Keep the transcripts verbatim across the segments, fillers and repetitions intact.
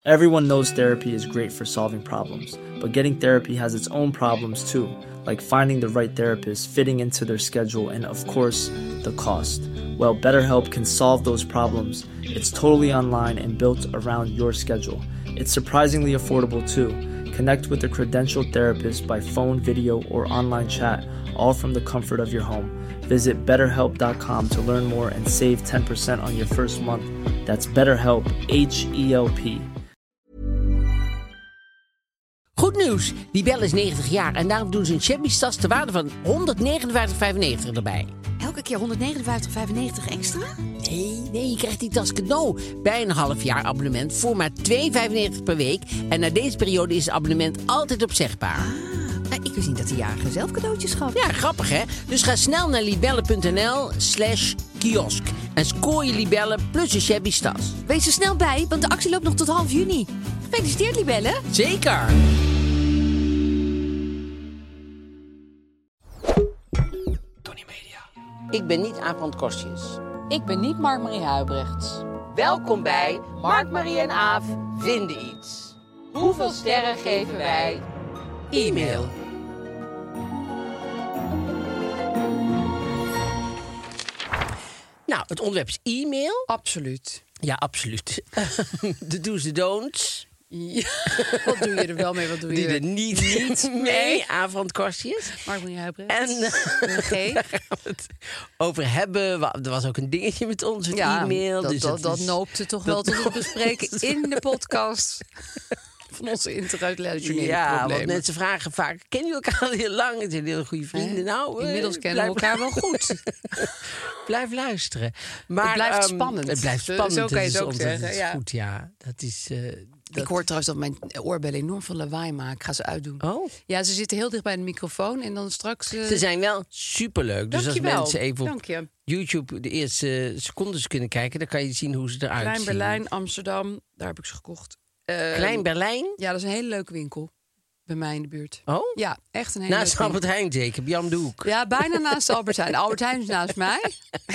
Everyone knows therapy is great for solving problems, but getting therapy has its own problems too, like finding the right therapist, fitting into their schedule, and of course, the cost. Well, BetterHelp can solve those problems. It's totally online and built around your schedule. It's surprisingly affordable too. Connect with a credentialed therapist by phone, video, or online chat, all from the comfort of your home. Visit better help dot com to learn more and save ten percent on your first month. That's BetterHelp, H E L P. Goed nieuws, Libelle is negentig jaar en daarom doen ze een Shabby-tas ter waarde van honderdnegenenvijftig vijfennegentig erbij. Elke keer honderdnegenenvijftig vijfennegentig extra? Nee, nee, je krijgt die tas cadeau bij een half jaar abonnement voor maar twee euro vijfennegentig per week. En na deze periode is het abonnement altijd opzegbaar. Ah, ik wist niet dat de jarige zelf cadeautjes gaf. Ja, grappig hè? Dus ga snel naar libelle.nl slash kiosk en scoor je Libelle plus een Shabby-tas. Wees er snel bij, want de actie loopt nog tot half juni. Gefeliciteerd, Libelle. Zeker. Ik ben niet Aaf van het Kostjes. Ik ben niet Mark-Marie Huibrechts. Welkom bij Mark, Marie en Aaf vinden iets. Hoeveel sterren geven wij? E-mail. Nou, het onderwerp is e-mail. Absoluut. Ja, absoluut. De do's, de don'ts. Ja. Wat doe je er wel mee? Wat doe je Die er niet, niet mee. Aaf van het Kostjes. Mark-Marie Huibrechts. En uh, daar gaan we het over hebben. Er was ook een dingetje met ons, het ja, e-mail. Dat, dus dat, het dat is, noopte toch dat wel tot het bespreken in de podcast van onze interrelationele ja, problemen. want mensen vragen vaak, kennen jullie elkaar al heel lang? Het zijn hele goede vrienden. Eh, Nou, Inmiddels uh, kennen we elkaar wel goed. Blijf luisteren. Maar, het blijft um, spannend. Het blijft Zo- spannend. zo kan je het is ook ons- zeggen, Dat is ja. goed, ja. Dat is... Uh, dat... Ik hoor trouwens dat mijn oorbellen enorm veel lawaai maken. Ik ga ze uitdoen. Oh. Ja, ze zitten heel dicht bij de microfoon. En dan straks... Uh... Ze zijn wel superleuk. Dus als Dankjewel. mensen even op Dank je. YouTube de eerste secondes kunnen kijken, dan kan je zien hoe ze eruit Klein zien. Berlijn, Amsterdam. Daar heb ik ze gekocht. Uh, Klein Berlijn? Ja, dat is een hele leuke winkel. Bij mij in de buurt. Oh? Ja, echt een hele Naast leuke Albert winkel. Heijn zeker, bij Jan de Hoek. Ja, bijna naast Albert Heijn. Albert Heijn is naast mij.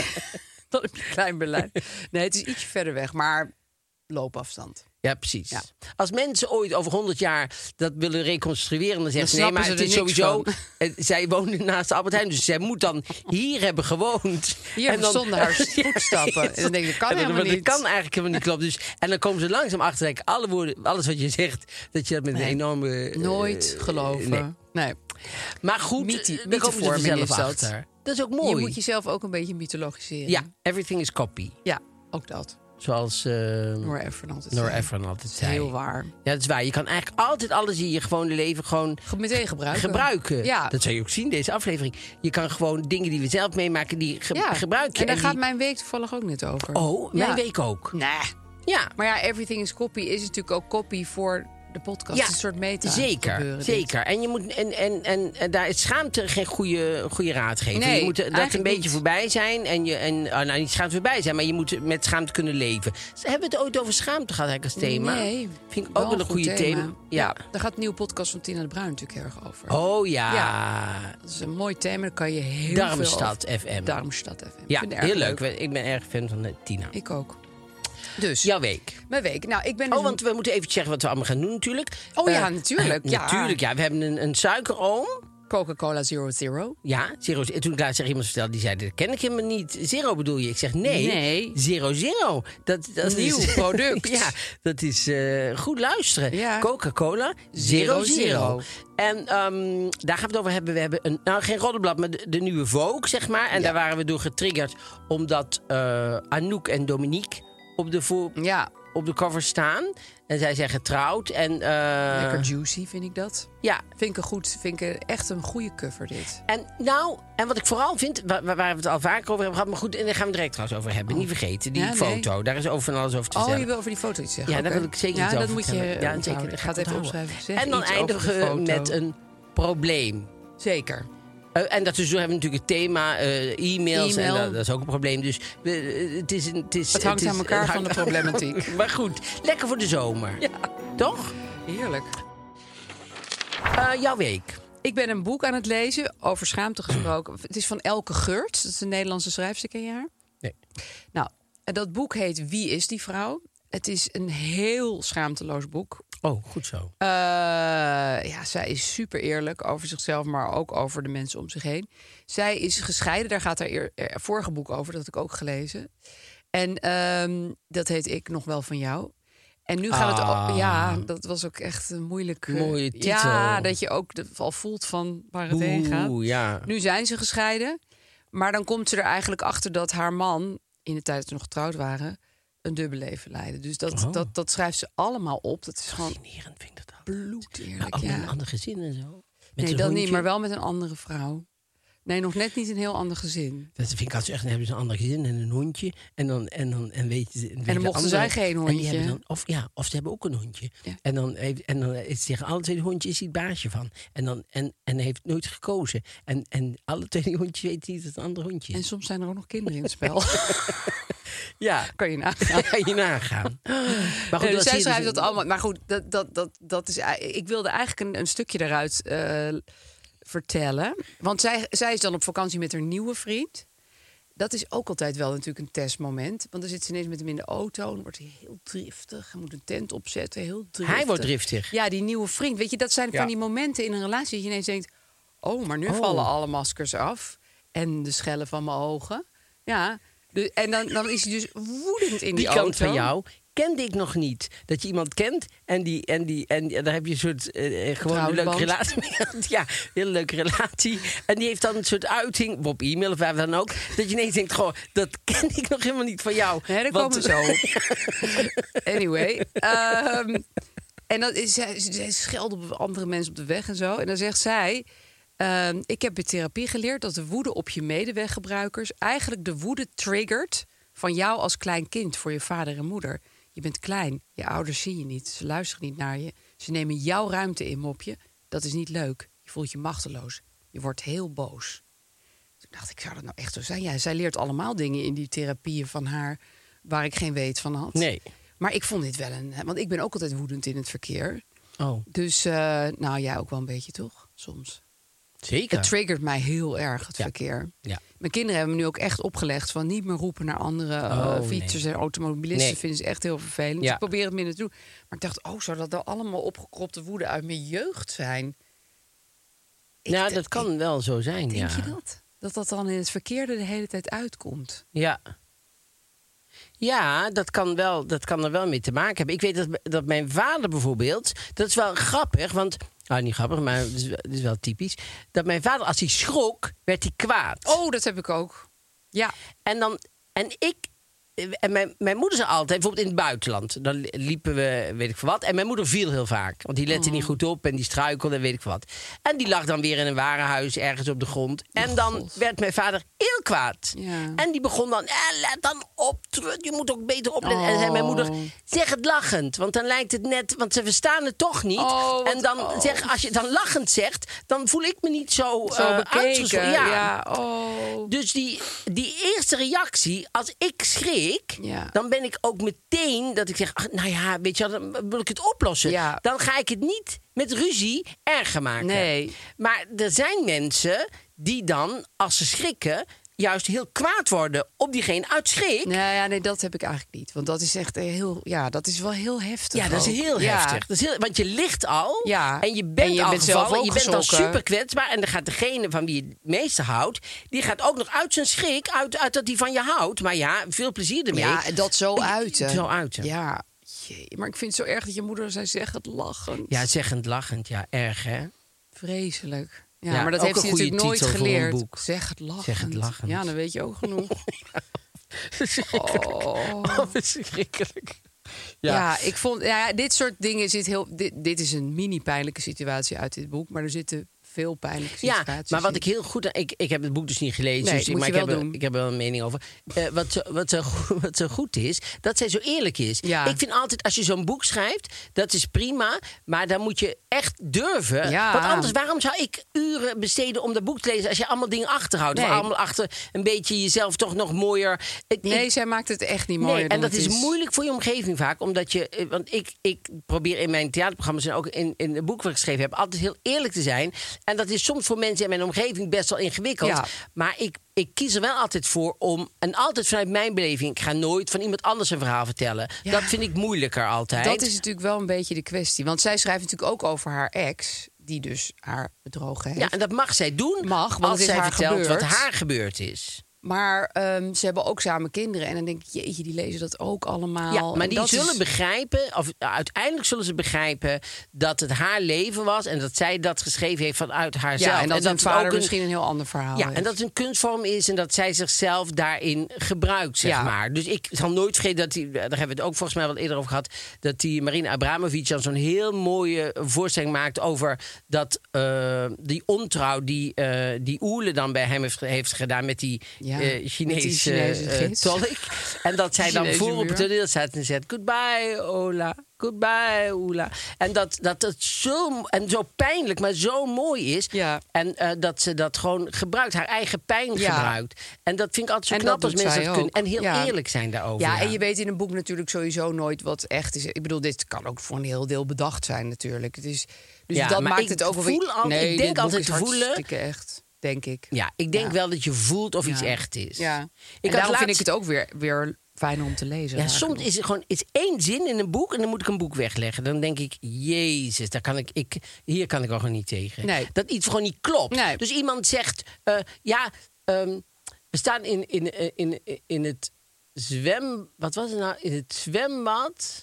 Dan heb je Klein Berlijn. Nee, het is ietsje verder weg, maar loopafstand. Ja, precies. Ja. Als mensen ooit over honderd jaar dat willen reconstrueren, dan zeggen ze nee, snappen maar ze het er is niks sowieso. van. eh, Zij woonde naast Albert Heijn, dus zij moet dan hier hebben gewoond. Hier En dan- stonden haar voetstappen. En dan denk ik, dat kan En dan- helemaal dat niet. kan eigenlijk helemaal niet kloppen. Dus, en dan komen ze langzaam achter, denk ik, alle woorden, alles wat je zegt, dat je dat met Nee. een enorme. uh, Nooit geloven. nee. Nee. Maar goed, Mythi- daar komen ze mythevorming vanzelf is dat. achter. Dat is ook mooi. Je moet jezelf ook een beetje mythologiseren. Ja, everything is copy. Ja, ook dat. Zoals uh, Nora Ephron altijd Nora zei. Ephron altijd Dat is zei. heel waar. Ja, dat is waar. Je kan eigenlijk altijd alles in je gewone leven gewoon Meteen gebruiken. gebruiken. Ja. Dat zou je ook zien, deze aflevering. Je kan gewoon dingen die we zelf meemaken, die ge- Ja. gebruik je. En daar die- gaat mijn week toevallig ook net over. Oh, mijn Ja. week ook. Nee. Ja, Maar ja, everything is copy is natuurlijk ook copy voor de podcast. Ja, Het is een soort meta zeker. gebeuren, dit. Zeker. En, je moet, en, en, en, en daar is schaamte geen goede, goede raad geven. Nee, je moet er- dat eigenlijk een beetje niet. voorbij zijn. En je, en, oh, nou, niet schaamte voorbij zijn, maar je moet met schaamte kunnen leven. Ze hebben het ooit over schaamte gehad eigenlijk als thema. Nee. Vind ik ook wel een goed goede thema. Ja. Daar gaat een nieuwe podcast van Tina de Bruin natuurlijk heel erg over. Oh ja. Ja. Dat is een mooi thema. Daar kan je heel Darmstad veel F M. Darmstad F M. Ja, Ik vind het erg heel leuk. Ik ben erg fan van uh, Tina. Ik ook. Dus, Jouw week. mijn week. Nou, ik ben dus Oh, want we moeten even zeggen wat we allemaal gaan doen natuurlijk. Oh ja, Eh, natuurlijk. Ja. Natuurlijk, ja. We hebben een, een suikeroom. Coca-Cola Zero Zero. Ja, zero. En toen ik laatst iemand vertelde, die zei, dat ken ik helemaal niet. Zero bedoel je? Ik zeg, nee. Nee. Zero Zero. Dat, dat Nieuw is, product. Ja, dat is uh, goed luisteren. Ja. Coca-Cola Zero Zero Zero. Zero. En um, daar gaan we het over hebben. We hebben een, nou geen roddelblad, maar de, de nieuwe Vogue, zeg maar. En Ja. daar waren we door getriggerd, omdat uh, Anouk en Dominique op de, voor, Ja, op de cover staan. En zij zijn getrouwd. En, uh, lekker juicy vind ik dat. Ja, Vind ik een goed, vind ik echt een goede cover dit. en nou, en wat ik vooral vind, waar, waar we het al vaker over hebben gehad, maar goed, en daar gaan we direct trouwens over hebben. Niet vergeten, die Ja, nee. foto. Daar is over van alles over te Oh, zeggen. je wil over die foto iets zeggen? Ja, daar Oké. wil ik zeker ja, iets dat over moet je vertellen. Ja, onthouden. zeker. Ik ga het even onthouden. opschrijven. Zeg En dan iets over de eindigen we foto. met een probleem. Zeker. Uh, en daartussendoor hebben we natuurlijk het thema uh, e-mails. E-mail. En dat, dat is ook een probleem. Dus we, uh, het is een. Het, is, Het hangt is, aan elkaar het van de problematiek. Maar goed, lekker voor de zomer. Ja. Toch? Heerlijk. Uh, jouw week. Ik ben een boek aan het lezen, over schaamte gesproken. Het is van Elke Geurts, dat is een Nederlandse schrijfster, ken je haar? Nee. Nou, en dat boek heet Wie is die vrouw? Het is een heel schaamteloos boek. Oh, goed zo. Uh, ja, zij is super eerlijk over zichzelf, maar ook over de mensen om zich heen. Zij is gescheiden, daar gaat haar eer, er, vorige boek over, dat heb ik ook gelezen. En um, dat heet Ik nog wel van jou. En nu gaat ah. het... Ja, dat was ook echt een moeilijke... Mooie titel. Ja, dat je ook al voelt van waar het heen gaat. Oeh, ja. Nu zijn ze gescheiden. Maar dan komt ze er eigenlijk achter dat haar man, in de tijd dat ze nog getrouwd waren, een dubbel leven leidde. Dus dat, oh. dat, dat schrijft ze allemaal op. Dat is gewoon fascinerend, vind ik dat al. bloedeerlijk. Ook Ja. met een ander gezin en zo. Met Nee, een dat hondje. niet, maar wel met een andere vrouw. Nee, nog net niet een heel ander gezin. Dat vind ik altijd zo echt. Dan hebben ze een ander gezin en een hondje. En dan, en dan, en weet je, En dan mochten zij geen En die hondje. hebben dan, of, ja, of ze hebben ook een hondje. Ja. En dan heeft, en dan is tegen alle twee de hondjes is hij het baasje van. En dan en, en hij heeft nooit gekozen. En, en alle twee die hondjes weten niet dat het een ander hondje En is. soms zijn er ook nog kinderen in het spel. Ja, Kan je nagaan. kan je nagaan. Maar goed, Nee, dus dat zij zie je schrijft dus- dat allemaal. Maar goed, dat, dat, dat, dat is, ik wilde eigenlijk een, een stukje daaruit uh, vertellen. Want zij, zij is dan op vakantie met haar nieuwe vriend. Dat is ook altijd wel natuurlijk een testmoment. Want dan zit ze ineens met hem in de auto. En dan wordt hij heel driftig. Hij moet een tent opzetten. Heel driftig. Hij wordt driftig. Ja, die nieuwe vriend. Weet je, dat zijn Ja. van die momenten in een relatie dat je ineens denkt... oh, maar nu Oh. vallen alle maskers af. En de schellen van mijn ogen. Ja, de, en dan, dan is hij dus woedend in die, Die auto. kant van jou kende ik nog niet. Dat je iemand kent en, die, en, die, en daar heb je een soort uh, gewoon een leuke Trouwband. relatie mee. Ja, een hele leuke relatie. En die heeft dan een soort uiting, op e-mail of waar dan ook. Dat je ineens denkt, goh, dat ken ik nog helemaal niet van jou. Nee, daar Want- komen we zo op. Anyway. Um, en dan is zij, zij scheldt op andere mensen op de weg en zo. En dan zegt zij... Um, ik heb bij therapie geleerd dat de woede op je medeweggebruikers... eigenlijk de woede triggert van jou als klein kind voor je vader en moeder. Je bent klein, je ouders zien je niet, ze luisteren niet naar je. Ze nemen jouw ruimte in, mopje. Dat is niet leuk. Je voelt je machteloos. Je wordt heel boos. Toen dacht ik, zou dat nou echt zo zijn? Ja, zij leert allemaal dingen in die therapieën van haar... waar ik geen weet van had. Nee. Maar ik vond dit wel een... Want ik ben ook altijd woedend in het verkeer. Oh, Dus, uh, nou jij ook wel een beetje, toch? Soms. zeker. Het triggert mij heel erg, het Ja. verkeer. Ja. Mijn kinderen hebben me nu ook echt opgelegd... van niet meer roepen naar andere uh, Oh, fietsers nee. en automobilisten. Nee. Vinden ze echt heel vervelend. Dus Ja. ik probeer het minder te doen. Maar ik dacht, oh, zou dat nou allemaal opgekropte woede uit mijn jeugd zijn? Ik Nou, d- dat kan ik- wel zo zijn, Denk ja. je dat? Dat dat dan in het verkeer er de hele tijd uitkomt? Ja. Ja, dat kan, wel, dat kan er wel mee te maken hebben. Ik weet dat, dat mijn vader bijvoorbeeld... Dat is wel grappig, want... Nou, niet grappig, maar het is, wel- het is wel typisch. Dat mijn vader, als hij schrok, werd hij kwaad. Oh, dat heb ik ook. Ja. En, dan, en ik... En mijn, mijn moeder zei altijd, bijvoorbeeld in het buitenland... dan liepen we, weet ik veel wat... en mijn moeder viel heel vaak. Want die lette Oh. niet goed op en die struikelde en weet ik veel wat. En die lag dan weer in een warenhuis ergens op de grond. En dan God. werd mijn vader heel kwaad. Ja. En die begon dan, eh, let dan op, je moet ook beter opletten. En zei mijn Oh. moeder, zeg het lachend. Want dan lijkt het net, want ze verstaan het toch niet. Oh, wat- en dan oh. zeg, als je het dan lachend zegt... dan voel ik me niet zo, Zo eh, bekeken. uitgescholden. Ja. oh. Dus die, die eerste reactie, als ik schrik... Ja. dan ben ik ook meteen dat ik zeg... ach, nou ja, weet je wel, dan wil ik het oplossen. Ja. Dan ga ik het niet met ruzie erger maken. Nee. Maar er zijn mensen die dan, als ze schrikken... juist heel kwaad worden op diegene uit schrik. Nee, ja, nee, dat heb ik eigenlijk niet. Want dat is echt heel... Ja, dat is wel heel heftig. Ja, dat is ook. heel Ja. heftig. Dat is heel, want je ligt al Ja. en je bent En je al bent zelf gevallen. ook Je bent al geschrokken. super kwetsbaar. En dan gaat degene van wie je het meeste houdt... die gaat ook nog uit zijn schrik, uit, uit dat hij van je houdt. Maar ja, veel plezier ermee. Ja, en dat zo uiten. Zo uiten. Ja, jee. Maar ik vind het zo erg dat je moeder zei, zeg het lachend. Ja, zeggend, lachend. Ja, erg, hè? Vreselijk. Ja, Ja, maar dat ook heeft een hij goede natuurlijk nooit titel voor een geleerd. boek. Zeg het lachend. Zeg het lachend. Ja, dan weet je ook genoeg. Oh, Oh. verschrikkelijk. Ja. Ja. ik vond... Ja, dit soort dingen zit heel... Dit, dit is een mini-pijnlijke situatie uit dit boek. Maar er zitten veel pijnlijke situaties Ja, maar wat in. ik heel goed... Ik, ik heb het boek dus niet gelezen, Nee, dus, ik- moet maar je ik heb, wel er, doen. ik heb er wel een mening over. Eh, wat, zo, wat, zo, goed- wat zo goed is, dat zij zo eerlijk is. Ja. Ik vind altijd, als je zo'n boek schrijft, dat is prima. Maar dan moet je echt durven. Ja. Want anders, waarom zou ik uren besteden om dat boek te lezen... als je allemaal dingen achterhoudt? Nee. Of allemaal achter een beetje jezelf toch nog mooier... Ik- Nee, ik- zij maakt het echt niet mooier Nee, en dan dat het is, is moeilijk voor je omgeving vaak. Omdat je, eh, want ik, ik probeer in mijn theaterprogramma's en ook in, in het boek wat ik geschreven heb, altijd heel eerlijk te zijn. En dat is soms voor mensen in mijn omgeving best wel ingewikkeld. Ja. Maar ik, ik kies er wel altijd voor om... En altijd vanuit mijn beleving. Ik ga nooit van iemand anders een verhaal vertellen. Ja. Dat vind ik moeilijker altijd. Dat is natuurlijk wel een beetje de kwestie. Want zij schrijft natuurlijk ook over haar ex... die dus haar bedrogen heeft. Ja, en dat mag zij doen. Mag, want als het is zij haar vertelt gebeurd. wat haar gebeurd is. Maar um, ze hebben ook samen kinderen. En dan denk ik, jeetje, die lezen dat ook allemaal. Ja, maar En die dat zullen is... begrijpen, of uiteindelijk zullen ze begrijpen... dat het haar leven was en dat zij dat geschreven heeft vanuit haarzelf. Ja, en dat, en dat het vader ook een, misschien een heel ander verhaal Ja, heeft. en dat het een kunstvorm is en dat zij zichzelf daarin gebruikt, zeg Ja. maar. Dus ik zal nooit vergeten dat die, daar hebben we het ook volgens mij wel eerder over gehad... dat die Marina Abramovic dan zo'n heel mooie voorstelling maakt... over dat uh, die ontrouw die, uh, die Oele dan bij hem heeft, heeft gedaan... met die Ja, uh, Chinese, met die Chinese uh, gids. tolk. En dat zij dan Chinese voor op het muur. toneel staat en zegt... Goodbye, Ola. Goodbye, Oela. En dat, dat het zo, en zo pijnlijk, maar zo mooi is. Ja. En uh, dat ze dat gewoon gebruikt, haar eigen pijn Ja. gebruikt. En dat vind ik altijd zo En knap dat als doet mensen zij dat kunnen. ook. En heel Ja. eerlijk zijn daarover. Ja, en je weet in een boek natuurlijk sowieso nooit wat echt is. Ik bedoel, dit kan ook voor een heel deel bedacht zijn natuurlijk. Het is, dus Ja, dat maar maakt ik het ook wel voel weer... altijd- nee, ik denk dit boek altijd is te voelen- hartstikke echt, denk ik. Ja, ik denk Ja. wel dat je voelt of iets Ja. echt is. Ja. Ik en had daarom laatst- vind ik het ook weer, weer fijner om te lezen. Ja, raar soms genoeg. is er gewoon is één zin in een boek en dan moet ik een boek wegleggen. Dan denk ik, jezus, daar kan ik, ik, hier kan ik wel gewoon niet tegen. Nee. Dat iets gewoon niet klopt. Nee. Dus iemand zegt, uh, ja, um, we staan in, in, in, in, in het zwem... Wat was het nou? In het zwembad...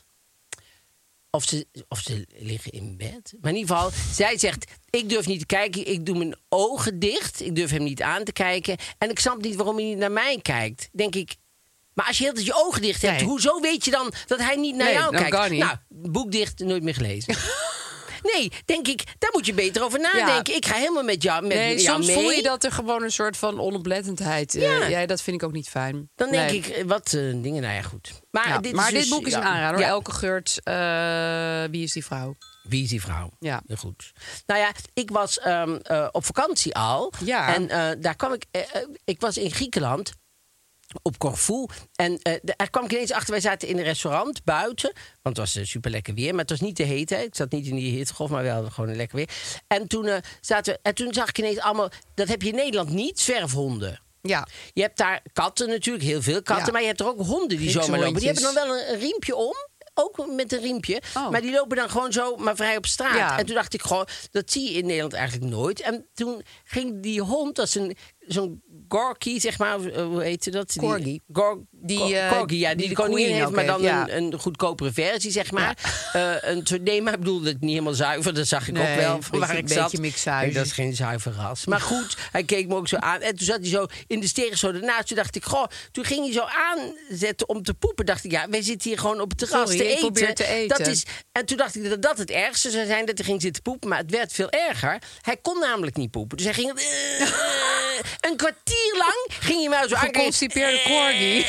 Of ze, of ze liggen in bed. Maar in ieder geval, zij zegt... ik durf niet te kijken, ik doe mijn ogen dicht. Ik durf hem niet aan te kijken. En ik snap niet waarom hij niet naar mij kijkt. Denk ik... Maar als je heel tijd je ogen dicht hebt... Nee. hoezo weet je dan dat hij niet naar Nee, jou dat kijkt? kan niet. Nou, boek dicht, nooit meer gelezen. Nee, denk ik, daar moet je beter over nadenken. Ik ga helemaal met jou, met Nee, jou soms mee. voel je dat er gewoon een soort van onoplettendheid... eh, Ja. ja, dat vind ik ook niet fijn. Dan denk Nee. ik, eh, wat uh, dingen, nou ja, goed. Maar, Ja, dit, maar is dus, dit boek is ja, een aanrader. ja. Elke Geurt, eh, Wie is die vrouw? Wie is die vrouw? Ja. Heel goed. Nou ja, ik was um, uh, op vakantie al. Ja. En uh, daar kwam ik... Uh, uh, ik was in Griekenland... op Corfu. En uh, daar kwam ik ineens achter. Wij zaten in een restaurant buiten. Want het was uh, super lekker weer. Maar het was niet te heet. Hè. Ik zat niet in die hittegolf, maar wel gewoon een lekker weer. En toen, uh, zaten we, en toen zag ik ineens allemaal... Dat heb je in Nederland niet, zwerfhonden. Ja. Je hebt daar katten natuurlijk, heel veel katten. Ja. Maar je hebt er ook honden die Griekse zomaar lopen. Die hondjes. hebben dan wel een, een riempje om. Ook met een riempje. Oh. Maar die lopen dan gewoon zo, maar vrij op straat. Ja. En toen dacht ik gewoon, dat zie je in Nederland eigenlijk nooit. En toen ging die hond, dat is een, zo'n Gorky, zeg maar. Hoe heet dat? Die- Corgi. Gor, Die, Cor- eh, Corgi, ja. Die, die de de koningin queen heeft, ook maar heeft, dan ja. een, een goedkopere versie, zeg maar. Eh, een, nee, maar ik bedoelde het niet helemaal zuiver. Dat zag ik Nee, ook wel een van waar beetje- ik een zat. beetje mixage. Nee, dat is geen zuiver ras. Maar goed, hij keek me ook zo aan. En toen zat hij zo in de steren zo ernaast. Toen dacht ik, goh, toen ging hij zo aanzetten om te poepen. Dacht ik, ja, wij zitten hier gewoon op het terras Sorry, te ik eten. probeer te eten. Dat is, en toen dacht ik dat dat het ergste zou zijn, dat hij ging zitten poepen. Maar het werd veel erger. Hij kon namelijk niet poepen. Dus hij ging... eh, een kwartier lang ging hij maar zo aankijken. Geconstipeerde corgi.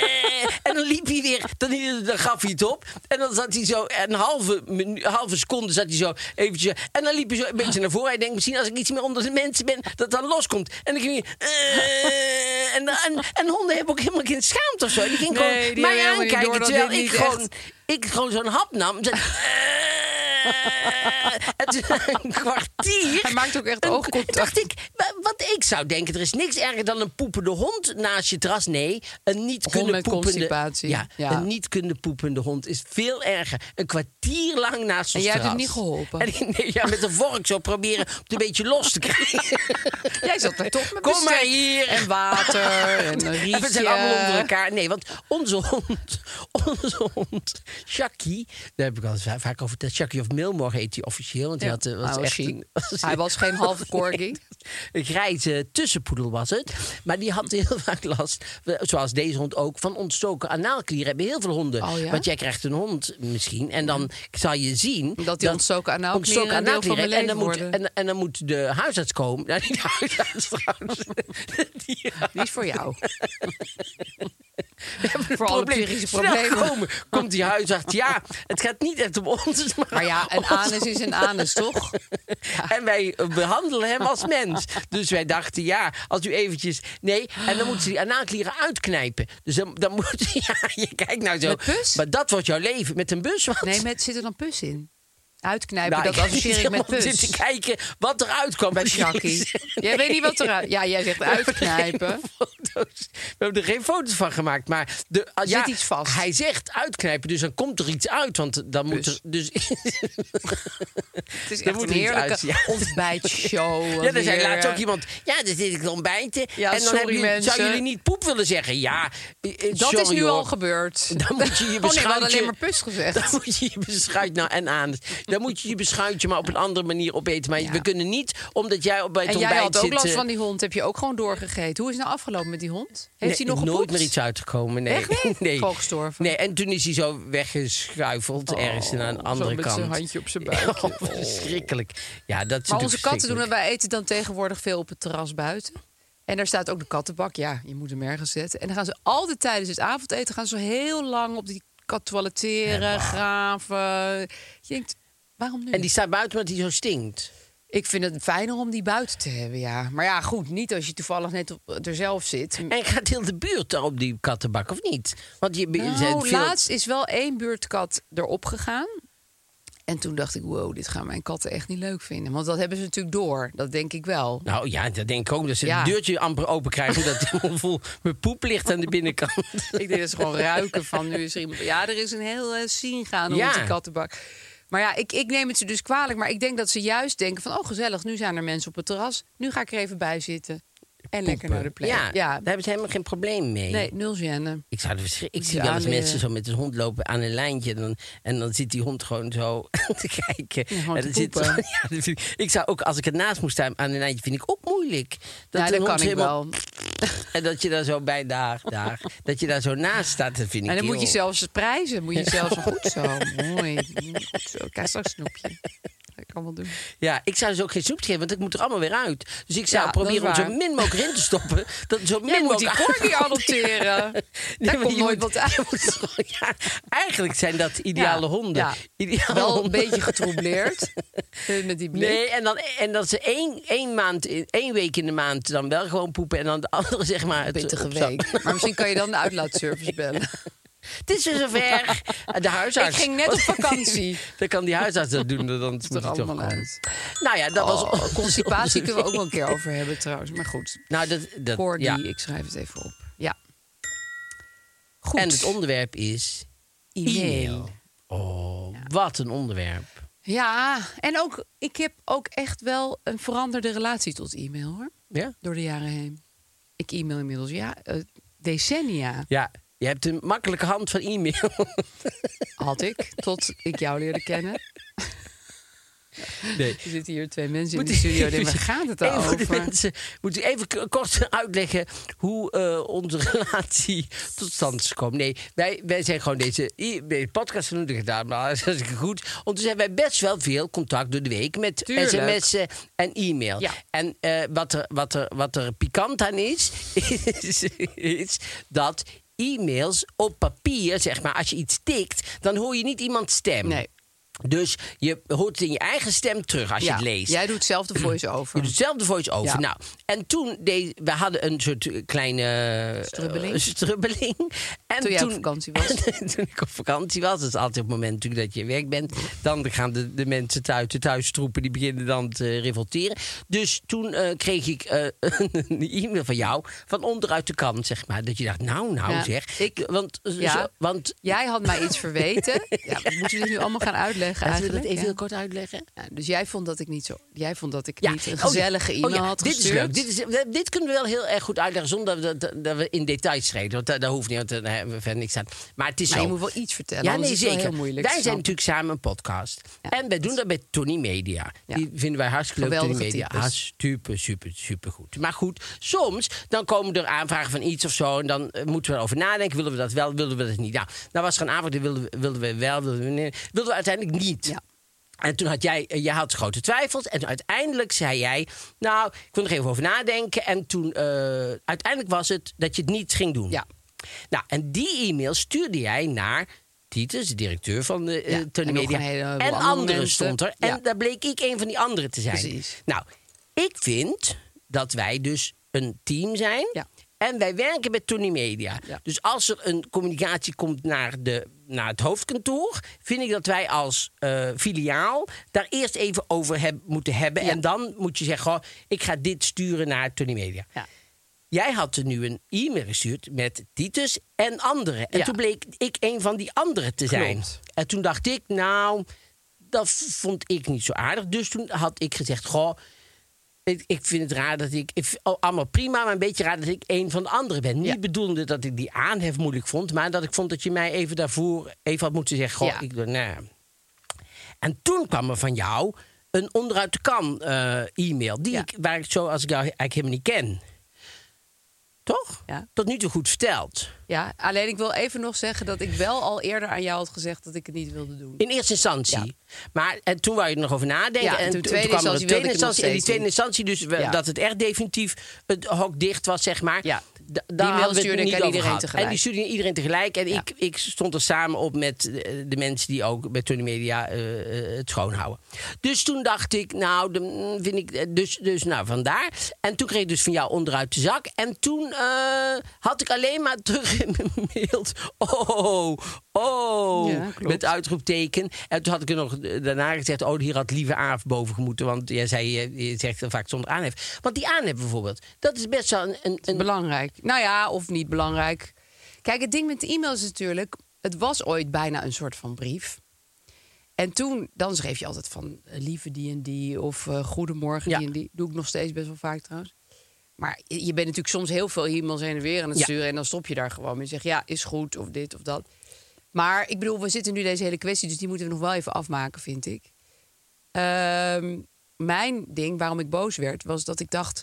En dan liep hij weer, dan, dan gaf hij het op. En dan zat hij zo, een halve, minu- halve seconde zat hij zo eventjes. En dan liep hij zo een beetje naar voren. Hij denkt, misschien als ik iets meer onder de mensen ben, dat dan loskomt. En dan ging hij... eh, en, en, en honden hebben ook helemaal geen schaamte of zo. Die ging Nee, gewoon die mij hebben helemaal niet aankijken, door dat terwijl dit ik niet gewoon, echt- ik gewoon zo'n hap nam. En, zei, eh, en toen een kwartier... Hij maakt ook echt een- oogcontact. dacht ik, wa- wat ik zou denken, er is niks erger dan een poepende hond naast je terras. Nee, een niet Hond kunnen met poepende... constipatie. Ja, Ja. een niet kunnen poepende hond is veel erger. Een kwartier lang naast En ons jij hebt terras. het niet geholpen? En ik, nee, ja, met een vork zo proberen het een beetje los te krijgen. Jij zat daar toch met Kom maar bestek hier. En water en een rietje. En we zijn allemaal onder elkaar. Nee, want onze hond, onze hond, Chucky, daar heb ik al eens va- vaak over verteld. Chucky of Milmore heet hij officieel. Want hij Ja. had, eh, was Hij was echt chic. een, Hij was geen halve corgi. Een grijze tussenpoedel was het. Maar die had heel vaak last, zoals deze hond ook, van ontstoken anaalklieren. Hebben heel veel honden. Oh ja? Want jij krijgt een hond misschien. En dan zal je zien... Dat die ontstoken anaalklieren ontstoken een deel van anaalklieren. mijn en, dan leven moet, worden. en, en dan moet de huisarts komen. Nou, niet de huisarts trouwens. Die, Die is voor jou. voor Voor alle psychische problemen. Komen, komt die huisarts. Ja, het gaat niet echt om ons. Maar, Maar ja, een ons- anus is een anus, toch? En wij eh, behandelen hem als mens. Dus wij dachten, ja, als u eventjes... Nee, en dan moeten ze die anaalklieren uitknijpen. Dus dan, dan moet... Ja, je kijkt nou zo. Met pus? Maar dat wordt jouw leven. Met een bus. Want, Nee, met, zit er dan pus in? Uitknijpen, Nou, dat associeer ik met helemaal pus. zitten kijken wat eruit kwam. Bij Jackie. Jij weet niet wat eruit... Ja, jij zegt uitknijpen. Foto's. We hebben er geen foto's van gemaakt, maar de, Er ja, zit iets vast. Hij zegt uitknijpen, dus dan komt er iets uit, want dan moet Pus. er dus. Het is Er echt moet een er iets heerlijke uit, ja. ontbijtshow. Ja, er zei weer. laatst ook iemand. Ja, dan zit ik te ontbijten. Ja, en dan sorry, hebben jullie- mensen. zou jullie niet poep willen zeggen? Ja, eh, eh, Dat sorry, is nu hoor. al gebeurd. Dan moet je je Oh nee, we hadden beschuitje... alleen maar pus gezegd. Dan moet je je beschuit nou en aan. Dan moet je je beschuitje maar op een andere manier opeten. Maar Ja. we kunnen niet, omdat jij op bij het En ontbijt jij had ook zit... last eh, van die hond. Heb je ook gewoon doorgegeten. Hoe is het nou afgelopen met die hond? Heeft nee, hij nog nooit gepoept? meer iets uitgekomen. Nee. Echt niet? nee. Gewoon gestorven? Nee, en toen is hij zo weggeschuifeld ergens naar een andere zo met kant. zijn handje op zijn buikje. Oh, verschrikkelijk. Ja, dat is Maar onze natuurlijk katten doen verschrikkelijk. wij eten dan tegenwoordig veel op het terras buiten. En daar staat ook de kattenbak. Ja, je moet hem ergens zetten. En dan gaan ze altijd tijdens het avondeten gaan ze zo heel lang op die kat toiletteren, graven. Je denkt, waarom nu? En die staat buiten omdat hij zo stinkt. Ik vind het fijner om die buiten te hebben, ja. Maar ja, goed, niet als je toevallig net op, er zelf zit. En gaat heel de buurt daar op die kattenbak, of niet? Want je er zijn Nou, veel... laatst is wel één buurtkat erop gegaan. En toen dacht ik, wow, dit gaan mijn katten echt niet leuk vinden. Want dat hebben ze natuurlijk door, dat denk ik wel. Nou ja, dat denk ik ook. Dat ze Ja. het deurtje amper open krijgen... dat het helemaal vol met poep ligt aan de binnenkant. Ik denk dat ze gewoon ruiken van nu is er iemand... Ja, er is een heel uh, scene gaan rond Ja. die kattenbak. Maar ja, ik, ik neem het ze dus kwalijk. Maar ik denk dat ze juist denken van... oh, gezellig, nu zijn er mensen op het terras. Nu ga ik er even bij zitten. En lekker naar de plek. Ja, Ja. daar hebben ze helemaal geen probleem mee. Nee, nul gêne. Ik, zou er verschri- ik Ja, zie wel eens nee, mensen eh. zo met een hond lopen aan een lijntje. En dan, en dan zit die hond gewoon zo te kijken. Ja, gewoon en te dan zit zo- poepen. ja, dat vind ik, ik zou ook, als ik ernaast moest staan aan een lijntje, vind ik ook moeilijk. Ja, een dat hond kan ik helemaal- wel. En dat je daar zo bij daar, daar. Dat je daar zo naast staat, dat vind ik En dan moet je heel- zelfs prijzen. Moet je zelfs goed zo. Mooi. Goed zo. Krijg straks een snoepje. Dat kan wel doen. Ja, ik zou dus ook geen snoep geven, want ik moet er allemaal weer uit. Dus ik zou Ja, dat proberen om is zo waar. min mogelijk in te stoppen. Dat zo min Jij moet die mogelijk corgi adopteren. Nee, Daar maar komt je nooit moet- wat uit. je moet gewoon- ja, eigenlijk zijn dat ideale Ja, honden. ja. Ideale Wel een honden. beetje getroubleerd. eh, Met die blik. Nee, en, dan, en dat ze één, één, maand, één week in de maand dan wel gewoon poepen... en dan de andere zeg maar... Het, Pittige op stap. week. Maar misschien kan je dan de uitlaatservice bellen. Het is weer zover. De huisarts. Ik ging net op vakantie. Dan kan die huisarts dat doen, dan moet Is hij er toch allemaal komen. uit. Nou ja, dat was... Oh, constipatie kunnen we ook wel een keer over hebben trouwens. Maar goed. Nou, dat, dat, Corgi, ja. ik schrijf het even op. Ja. Goed. En het onderwerp is... E-mail. Oh, wat een onderwerp. Ja, en ook, ik heb ook echt wel een veranderde relatie tot e-mail hoor. Ja? Door de jaren heen. Ik e-mail inmiddels, ja, eh, decennia Ja, je hebt een makkelijke hand van e-mail. had ik, tot ik jou leerde kennen. Nee. Er zitten hier twee mensen in Moet de studio. Ik denk, waar gaat het Even voor de over? mensen, moet u even k- kort uitleggen hoe eh, onze relatie tot stand is gekomen. Nee, wij, wij zijn gewoon deze, i- deze podcast van u gedaan, maar dat is goed. Ondertussen hebben wij best wel veel contact door de week met Tuurlijk. sms'en en e-mail. Ja. En eh, wat, er, wat, er, wat er pikant aan is, is, is dat e-mails op papier, zeg maar, als je iets tikt, dan hoor je niet iemands stem. Nee. Dus je hoort het in je eigen stem terug als je Ja, het leest. jij doet zelf de voice-over. Je doet zelf de voice-over. Ja. Nou, en toen deed, we hadden een soort kleine eh, Strubbeling. strubbeling. En Toen jij op vakantie was. toen ik op vakantie was. Dat is altijd op het moment natuurlijk dat je weg bent. Dan gaan de, de mensen thuis, de thuistroepen, die beginnen dan te revolteren. Dus toen eh, kreeg ik eh, een e-mail van jou, van onderuit de kant, zeg maar. Dat je dacht, nou, nou Ja, zeg. ik- want, Ja. zo, want Jij had mij iets verweten. Ja, moeten we dit nu allemaal gaan uitleggen laten we eigenlijk? dat even Ja. heel kort uitleggen. Ja, dus jij vond dat ik niet zo. Jij vond dat ik Ja. niet een Oh, gezellige ja. e-mail Oh, ja. had Dit gestuurd. is leuk. Dit, is, dit kunnen we wel heel erg goed uitleggen zonder dat, dat, dat we in details treden. Want dat, dat hoeft niet, want daar hebben we verder niks aan. Maar het is Maar zo. je moet wel iets vertellen. Ja, anders nee, is het wel zeker. heel moeilijk Wij te zijn snappen. natuurlijk samen een podcast. Ja, En wij doen dat bij Tony Media. Ja. Die vinden wij hartstikke leuk, Tony Geweldige Media. types. Ah, super, super, super goed. Maar goed, soms dan komen er aanvragen van iets of zo. En dan eh, moeten we erover nadenken. Willen we dat wel, willen we dat niet? Nou, nou was er een aanvraag, die wilden we, wilden we wel, wilden we niet. Wilden we uiteindelijk niet. Ja. En toen had jij, eh, jij had grote twijfels. En toen uiteindelijk zei jij, nou, ik wil er even over nadenken. En toen, eh, uiteindelijk was het dat je het niet ging doen. Ja. Nou, en die e-mail stuurde jij naar Titus, de directeur van de eh, Ja, Tony en nog Media. een heleboel En andere anderen mensen. stond er. Ja. En daar bleek ik een van die anderen te zijn. Precies. Nou, ik vind dat wij dus een team zijn. Ja. En wij werken met Tony Media. Ja. Dus als er een communicatie komt naar, de, naar het hoofdkantoor... vind ik dat wij als uh, filiaal daar eerst even over heb, moeten hebben. Ja. En dan moet je zeggen, goh, ik ga dit sturen naar Tony Media. Ja. Jij had er nu een e-mail gestuurd met Titus en anderen. En Ja. toen bleek ik een van die anderen te zijn. Klopt. En toen dacht ik, nou, dat vond ik niet zo aardig. Dus toen had ik gezegd, goh, ik, ik vind het raar dat ik... ik oh, allemaal prima, maar een beetje raar dat ik een van de anderen ben. Niet Ja. bedoelende dat ik die aanhef moeilijk vond... maar dat ik vond dat je mij even daarvoor even had moeten zeggen... Goh, Ja. ik, nou. En toen kwam er van jou een onderuit de kan uh, e-mail... Die Ja. ik, waar ik zo, als ik jou eigenlijk helemaal niet ken... Toch? Ja. Tot nu toe goed verteld. Ja, alleen ik wil even nog zeggen dat ik wel al eerder aan jou had gezegd dat ik het niet wilde doen. In eerste instantie. Ja. Maar en toen wou je er nog over nadenken. Ja, en en toen toen tweede kwam er een instantie tweede wilde ik instantie. er nog En die steeds tweede in. instantie, dus we- Ja. dat het echt definitief het hok dicht was, zeg maar. Ja. D- Die daar mail hadden we het stuurde ik niet aan over iedereen gehad. tegelijk. En die stuurde iedereen tegelijk. En Ja. ik, ik stond er samen op met de, de mensen die ook bij Tony Media uh, het schoonhouden. Dus toen dacht ik, nou, de, vind ik, dus, dus nou, vandaar. En toen kreeg ik dus van jou onderuit de zak. En toen uh, had ik alleen maar terug in mijn mail. Oh, oh, Ja, klopt. met uitroepteken. En toen had ik er nog daarna gezegd, oh, hier had lieve Aaf boven gemoeten. Want jij zei, je, je zegt er vaak zonder aanhef. Want die aanhef bijvoorbeeld, dat is best wel een... een, een Belangrijk. Nou ja, of niet belangrijk. Kijk, het ding met de e-mail is natuurlijk... het was ooit bijna een soort van brief. En toen, dan schreef je altijd van... eh, lieve die en die, of uh, goedemorgen Ja. die en die. Doe ik nog steeds best wel vaak trouwens. Maar je je bent natuurlijk soms heel veel e-mails heen en weer aan het Ja. sturen... en dan stop je daar gewoon mee en zeg ja, is goed, of dit of dat. Maar ik bedoel, we zitten nu deze hele kwestie... dus die moeten we nog wel even afmaken, vind ik. Ehm, mijn ding, waarom ik boos werd, was dat ik dacht...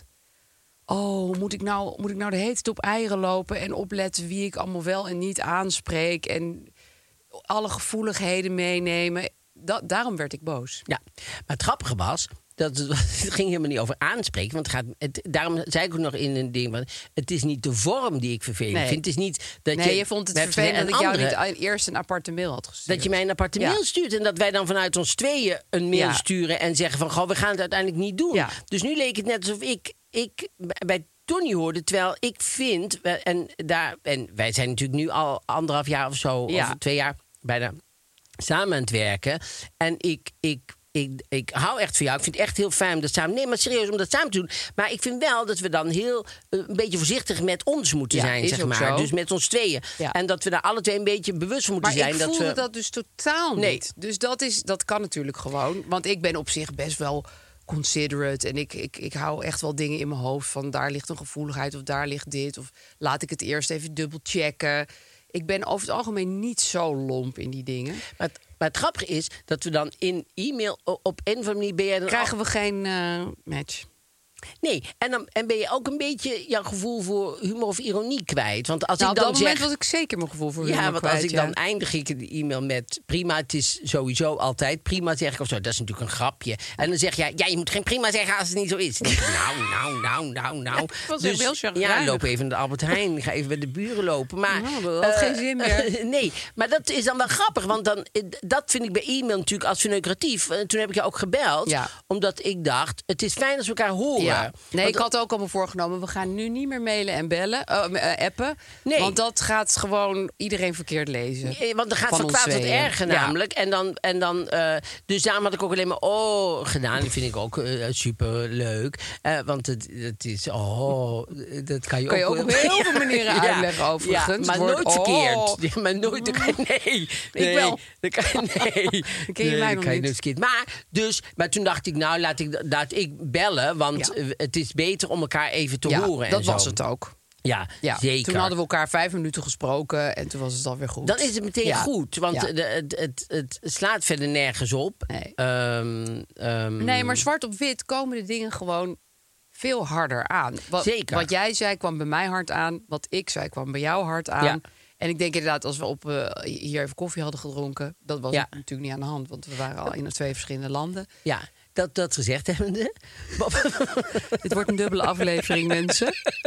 oh, moet ik nou, moet ik nou de hele tijd op eieren lopen... en opletten wie ik allemaal wel en niet aanspreek... en alle gevoeligheden meenemen. Dat, daarom werd ik boos. Ja, maar het grappige was... Dat, het ging helemaal niet over aanspreken. Want het gaat, het, daarom zei ik ook nog in een ding... Van, het is niet de vorm die ik vervelend Nee. vind. Het is niet dat Nee, je... je vond het met vervelend dat een ik jou andere- niet eerst een aparte mail had gestuurd. Dat je mij een aparte Ja. mail stuurt. En dat wij dan vanuit ons tweeën een mail Ja. sturen... en zeggen van, goh, we gaan het uiteindelijk niet doen. Ja. Dus nu leek het net alsof ik, ik bij Tony hoorde... terwijl ik vind... En, daar, en wij zijn natuurlijk nu al anderhalf jaar of zo... Ja. of twee jaar bijna samen aan het werken. En ik... ik Ik, ik hou echt van jou. Ik vind het echt heel fijn om dat samen... Nee, maar serieus, om dat samen te doen. Maar ik vind wel dat we dan heel... uh, een beetje voorzichtig met ons moeten Ja, zijn, is zeg ook maar. zo. Dus met ons tweeën. Ja. En dat we daar alle twee een beetje bewust van moeten Maar zijn. ik dat voelde we... dat dus totaal Nee. niet. Dus dat, is, dat kan natuurlijk gewoon. Want ik ben op zich best wel considerate. En ik, ik, ik hou echt wel dingen in mijn hoofd van... daar ligt een gevoeligheid of daar ligt dit. Of laat ik het eerst even dubbel checken. Ik ben over het algemeen niet zo lomp in die dingen. Maar het, maar het grappige is dat we dan in e-mail... o- op een of andere manier ben jij dan... Krijgen we geen uh, match? Nee, en dan en ben je ook een beetje jouw gevoel voor humor of ironie kwijt. Want als Nou, ik op dan dat zeg... moment was ik zeker mijn gevoel voor Ja, humor want kwijt, als ik ja. dan eindig ik de e-mail met prima, het is sowieso altijd prima zeg ik of zo. Dat is natuurlijk een grapje. En dan zeg jij, ja, je moet geen prima zeggen als het niet zo is. Dan denk ik, nou, nou, nou, nou, nou. Ja, was echt heel chagrijnig. ja, loop even naar de Albert Heijn, ga even bij de buren lopen. Maar Nou, dat had eh, geen zin meer. nee, maar dat is dan wel grappig, want dan, eh, dat vind ik bij e-mail natuurlijk als verneukeratief. En toen heb ik je ook gebeld, Ja. omdat ik dacht, het is fijn als we elkaar horen. Ja. Nee, Want- ik had ook al me voorgenomen... we gaan nu niet meer mailen en bellen, uh, uh, appen. Nee. Want dat gaat gewoon iedereen verkeerd lezen. Eh, Want er gaat Van van ons kwaad tot tweeën. erger Ja. namelijk. En dan, en dan, eh, dus daarom had ik ook alleen maar oh gedaan. Dat vind ik ook uh, super leuk. want het, het is oh, dat kan je Kan je ook, ook op heel veel manieren Ja, uitleggen overigens. Ja, Het maar woord nooit oh. verkeerd. Ja, maar nooit. Nee, nee, wel. Dat kan, nee, Dan ken je nee, mij dat nog kan je niet. nooit verkeerd. Maar, dus, maar toen dacht ik, nou laat ik, laat ik bellen. Want Ja. eh, het is beter om elkaar even te Ja, horen. dat en zo. was het ook. Ja, Ja. zeker. Toen hadden we elkaar vijf minuten gesproken en toen was het alweer goed. Dan is het meteen Ja. goed, want Ja. de, het, het, het slaat verder nergens op. Nee. Ehm, ehm, Nee, maar zwart op wit komen de dingen gewoon veel harder aan. Wat, Zeker. Wat jij zei kwam bij mij hard aan. Wat ik zei kwam bij jou hard aan. Ja. En ik denk inderdaad, als we op, uh, hier even koffie hadden gedronken... dat was Ja. natuurlijk niet aan de hand, want we waren al in twee verschillende landen. Ja, dat, dat gezegd hebbende. Dit wordt een dubbele aflevering, mensen.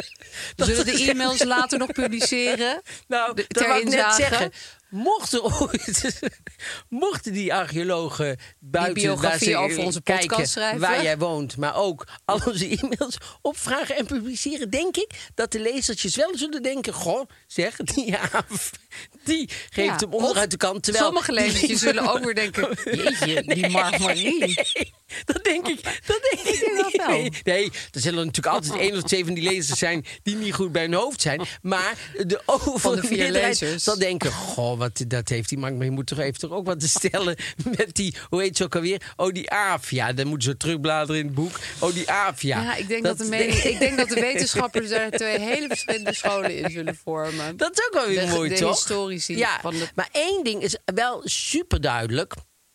We zullen de e-mails later nog publiceren. Nou, De- dat ter wou ik net inzage. zeggen. Mochten ooit, mochten die archeologen buiten biografie waar ze over onze kijken podcast schrijven. waar jij woont, maar ook al onze e-mails opvragen en publiceren, denk ik dat de lezertjes wel zullen denken: goh, zeg, die Aaf, die geeft Ja, hem of onderuit de kant. Terwijl Sommige die lezertjes lezer- zullen ook weer denken... Jeetje, die Mark-Marie. Nee, dat denk ik. Dat denk ik denk dat niet. wel. Nee, nee, er zullen natuurlijk altijd één of twee van die lezers zijn die niet goed bij hun hoofd zijn. Maar de overige vier meerderheid lezers. zal denken: goh, wat dat heeft die man. Maar je moet toch heeft toch ook wat te stellen met die, hoe heet ze ook alweer? Oh, die Aaf. Ja, dan moeten ze terugbladeren in het boek. Oh, die Aaf. Ja, Ja, ik denk dat, de mening, ik denk dat de wetenschappers daar twee hele verschillende scholen in zullen vormen. Dat is ook wel weer De- mooi, de toch? historici Ja, van de- maar één ding is wel super duidelijk.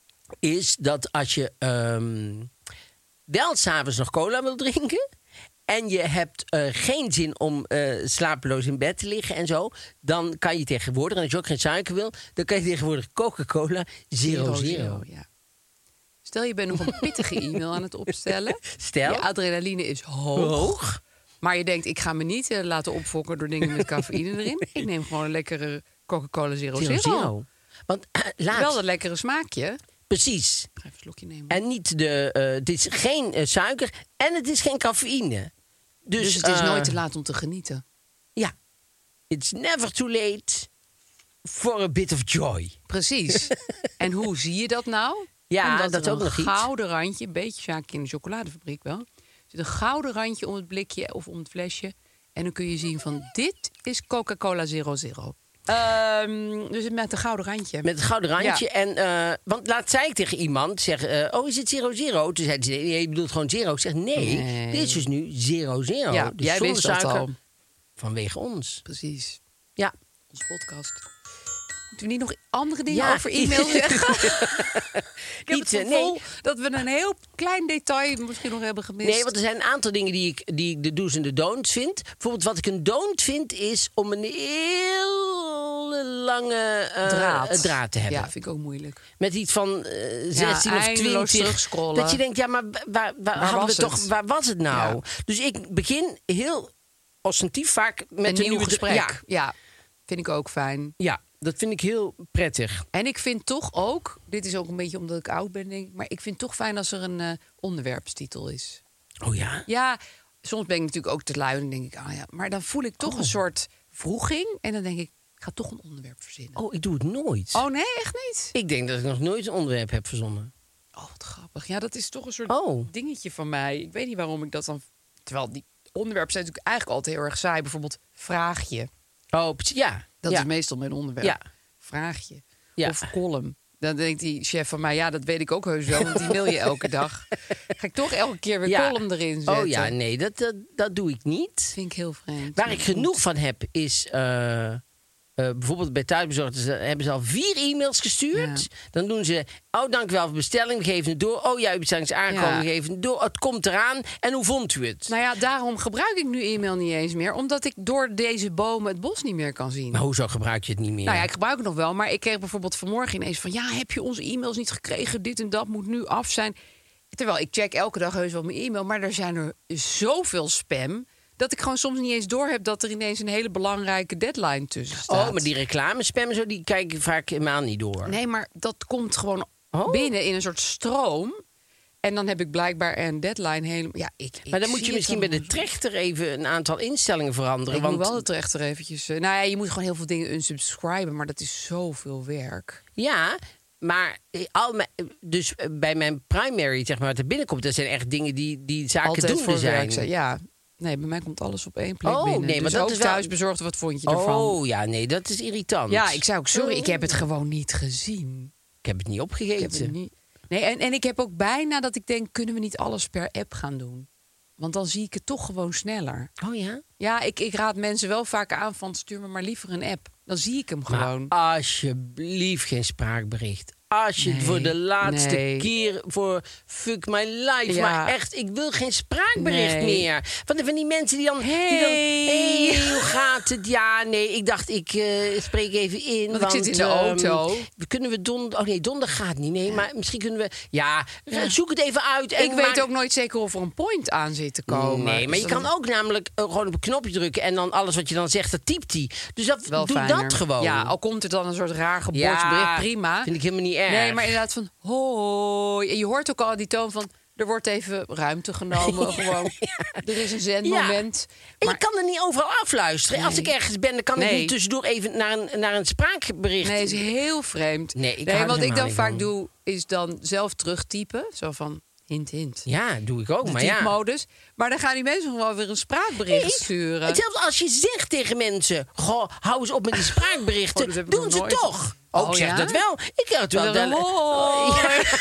Is dat als je ehm wel s'avonds nog cola wil drinken... en je hebt eh, geen zin om eh, slapeloos in bed te liggen en zo... dan kan je tegenwoordig, en als je ook geen suiker wil... dan kan je tegenwoordig Coca-Cola Zero Zero. ja. Stel, je bent nog een pittige e-mail aan het opstellen. Stel. Je adrenaline is hoog. Hoog. Maar je denkt, ik ga me niet eh, laten opfokken door dingen met cafeïne erin. Ik neem gewoon een lekkere Coca-Cola Zero Zero. Zero Zero. Want uh, laatst... Wel dat lekkere smaakje. Precies. Ik ga even een slokje nemen. En niet de... eh, het is geen eh, suiker en het is geen cafeïne. Dus, dus het is eh, nooit te laat om te genieten. Ja. It's never too late for a bit of joy. Precies. En hoe zie je dat nou? Ja, Omdat dat er ook een nog iets. gouden randje, een beetje zaakje in de chocoladefabriek wel. Er zit een gouden randje om het blikje of om het flesje. En dan kun je zien van dit is Coca-Cola Zero Zero. Ehm, dus met een gouden randje. Met het gouden randje. Ja. En, eh, want laat zei ik tegen iemand, zeg, eh, oh, is het Zero Zero? Toen zei ze, nee, je bedoelt gewoon Zero. Ik zeg, nee, Nee. dit is dus nu Zero Zero. Ja, dus jij zonder wist dat suiker, al. vanwege ons. Precies. Ja. Onze podcast. Moeten we niet nog andere dingen Ja. over e-mail zeggen? Ik heb Iets, het eh, gevoel nee. dat we een heel klein detail misschien nog hebben gemist. Nee, want er zijn een aantal dingen die ik, die ik de do's en de don'ts vind. Bijvoorbeeld wat ik een don't vind is om een heel lange eh, draad. draad te hebben. Ja, vind ik ook moeilijk. Met iets van eh zestien of eindeloos twintig. terugscrollen. Dat je denkt, ja, maar waar, waar, Waar hadden was we toch, het? waar was het nou? Ja. Dus ik begin heel ostentief vaak met Een nieuw nieuwe gesprek. Ja, Ja, vind ik ook fijn. ja, dat vind ik heel prettig. En ik vind toch ook, dit is ook een beetje omdat ik oud ben, denk ik, maar ik vind het toch fijn als er een eh, onderwerpstitel is. Oh ja? Ja, soms ben ik natuurlijk ook te lui en denk ik, ah ja, maar dan voel ik toch Oh. een soort vroeging en dan denk ik, ik ga toch een onderwerp verzinnen. Oh, ik doe het nooit. Oh nee, echt niet? Ik denk dat ik nog nooit een onderwerp heb verzonnen. Oh, wat grappig. Ja, dat is toch een soort Oh. dingetje van mij. Ik weet niet waarom ik dat dan... Terwijl die onderwerpen zijn natuurlijk eigenlijk altijd heel erg saai. Bijvoorbeeld vraagje. Oh, precies, ja. Dat ja. is meestal mijn onderwerp. Ja. Vraagje. Ja. Of column. Dan denkt die chef van mij, ja, dat weet ik ook heus wel, want die mail je elke dag. Ga ik toch elke keer weer Ja. column erin zetten. Oh ja, nee, dat, dat, dat doe ik niet. Vind ik heel vreemd. Waar ik genoeg van heb is... eh, eh, bijvoorbeeld bij thuisbezorgd eh, hebben ze al vier e-mails gestuurd. Ja. Dan doen ze, oh dankjewel voor bestelling, we geven het door. Oh ja, uw bestelling is aangekomen, Ja. we geven het door. Het komt eraan. En hoe vond u het? Nou ja, daarom gebruik ik nu e-mail niet eens meer. Omdat ik door deze bomen het bos niet meer kan zien. Maar hoezo gebruik je het niet meer? Nou ja, ik gebruik het nog wel, maar ik kreeg bijvoorbeeld vanmorgen ineens van... ja, heb je onze e-mails niet gekregen? Dit en dat moet nu af zijn. Terwijl ik check elke dag heus wel mijn e-mail... maar er zijn er zoveel spam... dat ik gewoon soms niet eens door heb... dat er ineens een hele belangrijke deadline tussen staat. Oh, maar die reclamespam en zo, die kijk ik vaak helemaal niet door. Nee, maar dat komt gewoon Oh. binnen in een soort stroom... En dan heb ik blijkbaar een deadline helemaal... Ja, ik, ik Maar dan moet zie je het misschien bij de allemaal zo. trechter even een aantal instellingen veranderen. Ik want moet wel de trechter eventjes... eh, nou ja, je moet gewoon heel veel dingen unsubscriben... maar dat is zoveel werk. Ja, maar eh, al mijn, dus eh, bij mijn primary, zeg maar, wat er binnenkomt, dat zijn echt dingen die, die zaken Altijd doende voor zijn. werk zijn. Ja, nee, bij mij komt alles op één plek Oh, binnen. nee, maar dus dat ook is wel- thuis bezorgd, wat vond je ervan? Oh ja, nee, dat is irritant. Ja, ik zei ook, sorry, ik heb het gewoon niet gezien. Ik heb het niet Ik opgegeten. heb het niet... Nee, en, en ik heb ook bijna dat ik denk, kunnen we niet alles per app gaan doen? Want dan zie ik het toch gewoon sneller. Oh ja? Ja, ik, ik raad mensen wel vaak aan van stuur me maar liever een app. Dan zie ik hem gewoon. Maar alsjeblieft geen spraakbericht. Als je Nee, voor de laatste nee. keer voor fuck my life. Ja. Maar echt, ik wil geen spraakbericht Nee. meer. Van, die- van die mensen die dan... Die dan Hey. hey, hoe gaat het? Ja, nee, ik dacht, ik eh, spreek even in. Want Want, ik zit in de ehm, auto. kunnen we donderdag... Oh nee, donderdag gaat niet. Nee, maar misschien kunnen we... Ja, zoek het even uit. En Ik weet maak- ook nooit zeker of er een point aan zit te komen. Nee, maar Dus je dan- kan ook namelijk eh, gewoon op een knopje drukken... en dan alles wat je dan zegt, dat typt hij. Dus dat, wel doe fijner. dat gewoon. Ja, al komt er dan een soort raar gebord Ja, bericht, prima. vind ik helemaal niet erg. Nee, maar inderdaad van hoi. En je hoort ook al die toon van er wordt even ruimte genomen. Gewoon. Er is een zendmoment. En Maar je kan er niet overal afluisteren. Als ik ergens ben, dan kan ik Nee. niet tussendoor even naar een, naar een spraakbericht. nee, het is heel vreemd. Nee, ik hou er wat ik helemaal dan niet vaak van. doe, is dan zelf terugtypen. Zo van hint, hint. Ja, doe ik ook, De maar ja. typemodus. Maar dan gaan die mensen gewoon weer een spraakbericht Nee, sturen. hetzelfde als je zegt tegen mensen... Goh, hou eens op met die spraakberichten. Oh, dat heb ik doen nog ze nooit. toch? Oh, Oh, ik zeg ja? dat wel. Ik heb het wel. Dan- wel- Hoi.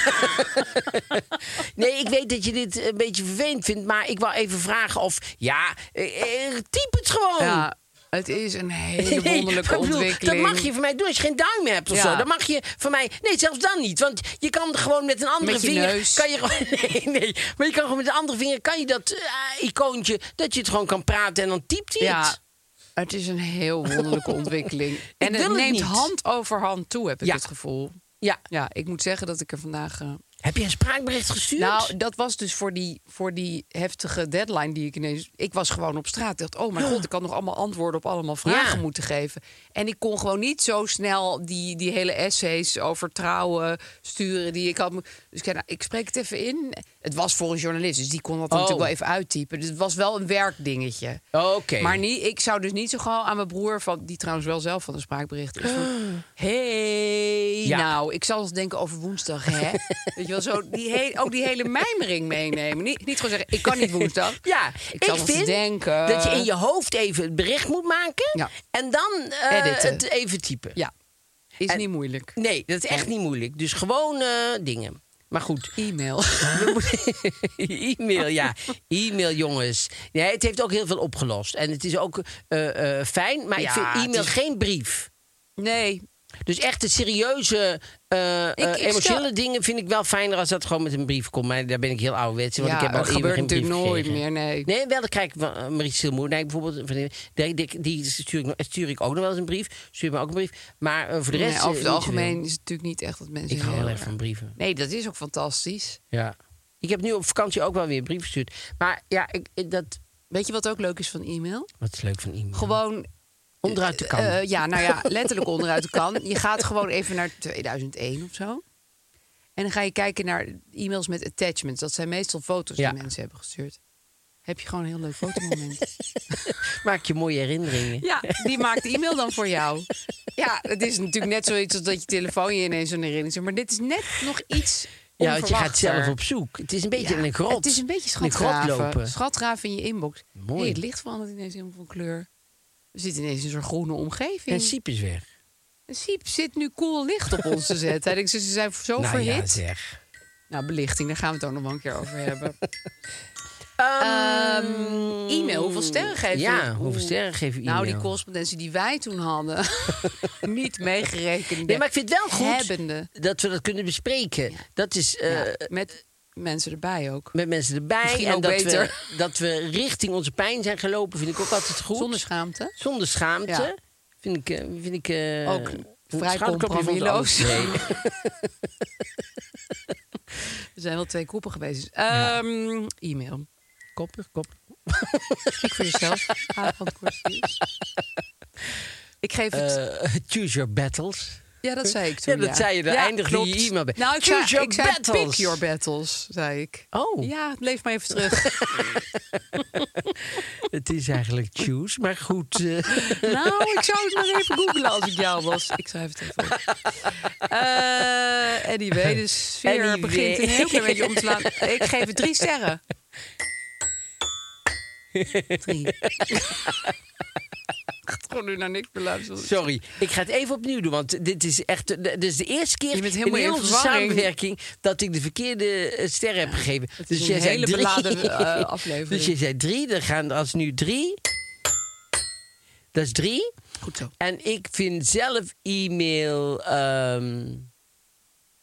Nee, ik weet dat je dit een beetje vervelend vindt... maar ik wou even vragen of... Ja, eh, eh, typ het gewoon. Ja, het is een hele Nee, wonderlijke maar ik bedoel, ontwikkeling. Dat mag je van mij doen als je geen duim hebt of Ja. zo. Dan mag je van mij... Nee, zelfs dan niet. Want je kan gewoon met een andere Met je vinger... neus. Kan je gewoon, nee, nee. Maar je kan gewoon met een andere vinger... Kan je dat eh, icoontje... Dat je het gewoon kan praten en dan typt hij Ja, het. het is een heel wonderlijke ontwikkeling. En wil het het neemt niet. hand over hand toe, heb ik Ja. het gevoel. Ja. Ja, ik moet zeggen dat ik er vandaag... eh, Heb je een spraakbericht gestuurd? Nou, dat was dus voor die, voor die heftige deadline die ik ineens... Ik was gewoon op straat. Ik dacht, oh mijn god, ik had nog allemaal antwoorden op allemaal vragen Ja. moeten geven. En ik kon gewoon niet zo snel die, die hele essays over trouwen sturen die ik had. mo- Dus ik zei, nou, ik spreek het even in. Het was voor een journalist, dus die kon dat Oh. natuurlijk wel even uittypen. Dus het was wel een werkdingetje. Oké. Maar niet, ik zou dus niet zo gauw aan mijn broer, van, die trouwens wel zelf van een spraakbericht is. Van, hey, Ja. nou, ik zal eens denken over woensdag, hè? Weet je wel, zo die he- ook die hele mijmering meenemen. Niet, niet gewoon zeggen, ik kan niet woensdag. Ja, Ik zal eens vind denken. dat je in je hoofd even het bericht moet maken... Ja. en dan eh, Editen. het even typen. Ja, is En- niet moeilijk. Nee, dat is echt niet moeilijk. Dus gewoon eh, dingen. Maar goed. E-mail. We moeten- E-mail, ja. E-mail, jongens. Nee, het heeft ook heel veel opgelost. En het is ook eh, eh, fijn. Maar Ja, ik vind het e-mail is- geen brief. Nee, Dus echt de serieuze, eh, Ik- eh, ik emotionele stel- dingen vind ik wel fijner als dat gewoon met een brief komt. Maar daar ben ik heel ouderwets in, want ja, ik heb al dat eeuwig gebeurt geen brief natuurlijk nooit gekregen. meer, nee. Nee, wel, dan krijg ik van uh, Marie Silmoer. Nee, bijvoorbeeld, een vriendin, die, die, die stuur, ik, nog- stuur ik ook nog wel eens een brief. Stuur me ook een brief. Maar eh, voor de Nee, rest... over eh, het niet algemeen zoveel. is het natuurlijk niet echt dat mensen... Ik hou heel wel erg erg- van brieven. Nee, dat is ook fantastisch. Ja. Ik heb nu op vakantie ook wel weer een brief gestuurd. Maar ja, ik, ik- dat... Weet je wat ook leuk is van e-mail? Wat is leuk van e-mail. Gewoon Onderuit de kan. Eh, ja, nou ja, letterlijk onderuit de kan. Je gaat gewoon even naar tweeduizend één of zo. En dan ga je kijken naar e-mails met attachments. Dat zijn meestal foto's Ja. die mensen hebben gestuurd. Heb je gewoon een heel leuk fotomoment. Maak je mooie herinneringen. Ja, die maakt de e-mail dan voor jou. Ja, het is natuurlijk net zoiets als dat je telefoon je ineens zo'n herinnering zet. Maar dit is net nog iets Ja, want je gaat onverwachter. zelf op zoek. Het is een beetje Ja, een grot. Het is een beetje In een grot schatgraven. lopen. Schatgraven in je inbox. Mooi. Hey, het licht verandert ineens helemaal van kleur. We zitten ineens in zo'n groene omgeving. En Siep is weg. Siep zit nu cool licht op ons te zetten. Ik denk, ze zijn zo nou verhit. ja, zeg. Nou, belichting, daar gaan we het ook nog wel een keer over hebben. Ehm, e-mail, hoeveel sterren geef je? Ja, hoeveel Oeh. sterren geef je e-mail? Nou, die correspondentie die wij toen hadden, niet meegerekend. Nee, maar ik vind het wel goed Hebbende. dat we dat kunnen bespreken. Dat is eh, Ja, met mensen erbij ook. met mensen erbij. Misschien en ook dat beter. we, dat we richting onze pijn zijn gelopen, vind ik ook altijd goed. Zonder schaamte. Zonder schaamte. Ja. Vind ik, eh, vind ik eh, Ook een vrij schouderklopje van de compromisloos. andere. Er zijn wel twee koppen geweest. Ehm, E-mail. Koppig, koppig. Spreek voor jezelf. Avondkwartiers. Ik geef het... Eh, choose your battles. ja, dat zei ik toen. Ja, dat zei je. Daar Ja, eindigde klopt. je e-mail bij. Nou, ik Choose zei, your ik zei battles. pick your battles, zei ik. Oh, Ja, leef maar even terug. het is eigenlijk choose, maar goed. eh, Nou, ik zou het maar even googlen als ik jou was. Ik schrijf het even op. Eh, anyway, de sfeer Anyway. begint een heel klein beetje om te slaan. Ik geef het drie sterren. Drie. Ik ga gewoon nu naar niks meer luisteren. Sorry, ik ga het even opnieuw doen, want dit is echt. Dit is de eerste keer Je bent in helemaal heel in onze verwarring. samenwerking dat ik de verkeerde eh, sterren heb gegeven. Het Dus is jij een zei hele drie. beladen eh, aflevering. Dus je zei drie, dan gaan er als nu drie. Dat is drie. Goed zo. En ik vind zelf e-mail. ehm,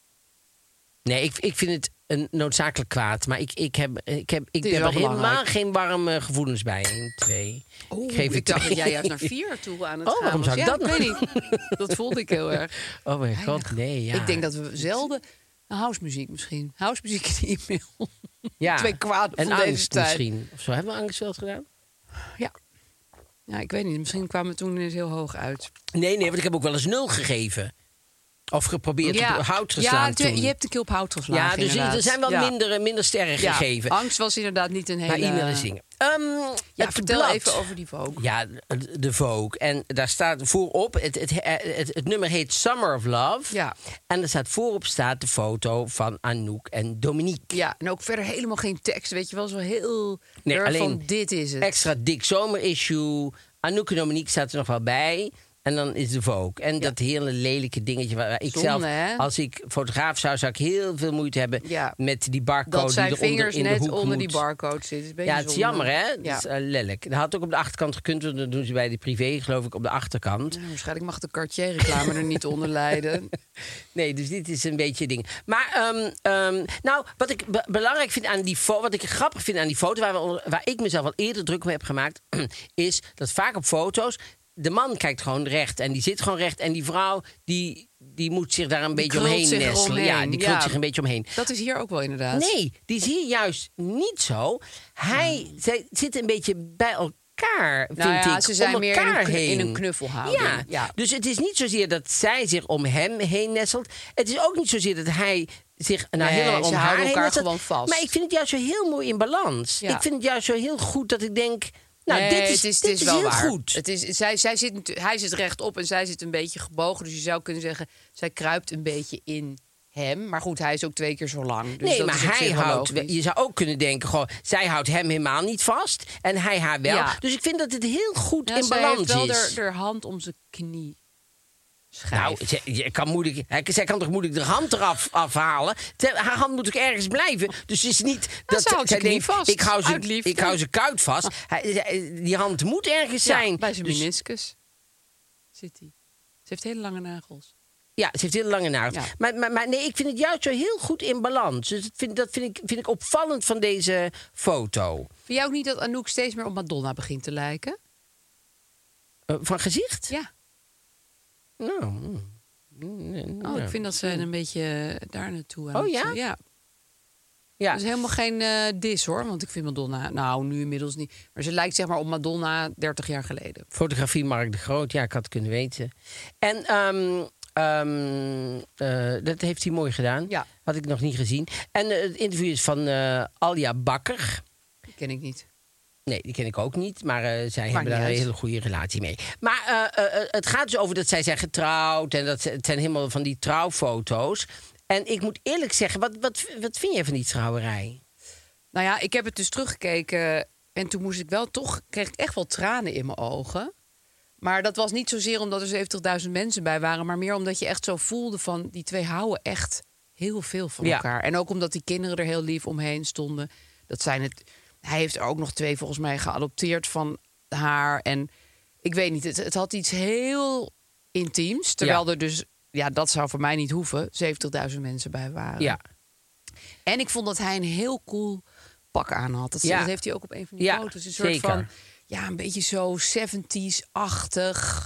Nee, ik, ik vind het een noodzakelijk kwaad. Maar ik, ik heb, ik heb, ik is heb wel er helemaal belangrijk. geen warme gevoelens bij. Eén, twee. Oeh, ik geef ik het dacht twee. dat jij juist naar vier toe aan het Oh, gaan waarom was. zou ik Ja, dat weet niet. Dat voelde ik heel erg. Oh mijn god, nee. Ja. Ik denk dat we zelden... Housemuziek misschien. Housemuziek in de e-mail. ja. twee kwaden en van deze angst tijd. misschien. Of zo hebben we angst wel eens gedaan? Ja. Ja, ik weet niet. Misschien kwamen we toen ineens heel hoog uit. Nee, nee, want ik heb ook wel eens nul gegeven. Of geprobeerd ja. op hout Ja, geslaan je, toen. je hebt een keer op hout geslagen, ja, dus inderdaad. er zijn wel Ja. minder, minder sterren Ja, gegeven. angst was inderdaad niet een hele... Maar e-mail is dingen. Um, Ja, het vertel blad. even over die Vogue. Ja, de- de Vogue. En daar staat voorop, het, het, het, het nummer heet Summer of Love. Ja. En er staat voorop staat de foto van Anouk en Dominique. Ja, en ook verder helemaal geen tekst. Weet je wel, zo heel... Nee, erg alleen van dit is het. Extra dik zomerissue. Anouk en Dominique staat er nog wel bij. En dan is de Vogue. En dat hele lelijke dingetje waar waar ik Zonde, zelf, hè? als ik fotograaf zou, zou ik heel veel moeite hebben Ja. met die barcode Dat zijn die eronder vingers in de net hoek onder die moet. barcode zitten. Is een beetje Ja, het is zonde. jammer, hè? Dat Ja. is uh, lelijk. Dat had ook op de achterkant gekund, want dat doen ze bij de privé, geloof ik, op de achterkant. Nou, waarschijnlijk mag de Cartier-reclame er niet onder lijden. Nee, dus dit is een beetje ding. Maar, ehm, ehm, nou, wat ik be- belangrijk vind aan die foto, wat ik grappig vind aan die foto, waar, we, onder- waar ik mezelf al eerder druk mee heb gemaakt, is dat vaak op foto's de man kijkt gewoon recht en die zit gewoon recht. En die vrouw, die, die moet zich daar een beetje krult omheen zich nestelen. eromheen, Ja, die krult ja. zich een beetje omheen. Dat is hier ook wel inderdaad. Nee, die is hier juist niet zo. Hij, zij zitten een beetje bij elkaar, vind Nou ja, ik. ze zijn om meer in elkaar een, knu- heen. in een knuffelhouding. Ja. Ja. Dus het is niet zozeer dat zij zich om hem heen nestelt. Het is ook niet zozeer dat hij zich nou, Nee, helemaal om ze haar houden heen elkaar nestelt. gewoon vast. Maar ik vind het juist zo heel mooi in balans. Ja. Ik vind het juist zo heel goed dat ik denk... Nou, Nee, dit is, het is, dit het is is wel heel waar. goed. Het is, zij, zij zit, natu- hij zit rechtop en zij zit een beetje gebogen. Dus je zou kunnen zeggen, zij kruipt een beetje in hem. Maar goed, hij is ook twee keer zo lang. Dus nee, dat maar is op hij zich wel houdt... logisch. Je zou ook kunnen denken, gewoon, zij houdt hem helemaal niet vast. En hij haar wel. Ja. Dus ik vind dat het heel goed Ja, in zij balans heeft wel is. haar- haar hand om zijn knie. Schijf. Nou, ze, je kan moeilijk, hij- zij kan toch moeilijk de hand eraf afhalen? Ze- Haar hand moet ook ergens blijven. Dus het is niet dat ze houdt zij zijn knie denkt, vast, ik hou zijn, uit liefde. ik hou zijn kuit vast. Hij, hij- die hand moet ergens Ja, zijn. bij zijn Dus- meniscus zit hij. Ze heeft hele lange nagels. Ja, ze heeft hele lange nagels. Ja. Maar, maar, maar nee, ik vind het juist zo heel goed in balans. Dus dat vind, dat vind, ik, vind ik opvallend van deze foto. Vind jij ook niet dat Anouk steeds meer op Madonna begint te lijken? Uh, van gezicht? Ja. Nou, mm, mm, Oh, ja. ik vind dat ze een beetje daar naartoe aan Oh, het- ja? Ja. Ja. Dat is helemaal geen eh dis hoor, want ik vind Madonna... Nou, nu inmiddels niet. Maar ze lijkt zeg maar op Madonna dertig jaar geleden. Fotografie Mark de Groot, ja, ik had het kunnen weten. En ehm, ehm, eh, dat heeft hij mooi gedaan. Ja. Had ik nog niet gezien. En eh, het interview is van eh Alia Bakker. Die ken ik niet. Nee, die ken ik ook niet, maar eh, zij niet hebben daar uit. een hele goede relatie mee. Maar eh, eh, het gaat dus over dat zij zijn getrouwd en dat ze- het zijn helemaal van die trouwfoto's. En ik moet eerlijk zeggen, wat, wat, wat vind jij van die trouwerij? Nou ja, ik heb het dus teruggekeken en toen moest ik wel toch... kreeg ik echt wel tranen in mijn ogen. Maar dat was niet zozeer omdat er zeventigduizend mensen bij waren... maar meer omdat je echt zo voelde van... die twee houden echt heel veel van Ja. elkaar. En ook omdat die kinderen er heel lief omheen stonden. Dat zijn het... Hij heeft er ook nog twee volgens mij geadopteerd van haar. En ik weet niet, het, het had iets heel intiems. Terwijl Ja. er dus, ja, dat zou voor mij niet hoeven... zeventigduizend mensen bij waren. Ja, En ik vond dat hij een heel cool pak aan had. Dat, Ja. dat heeft hij ook op een van die Ja, foto's. Een soort zeker. van, ja, een beetje zo zeventies-achtig.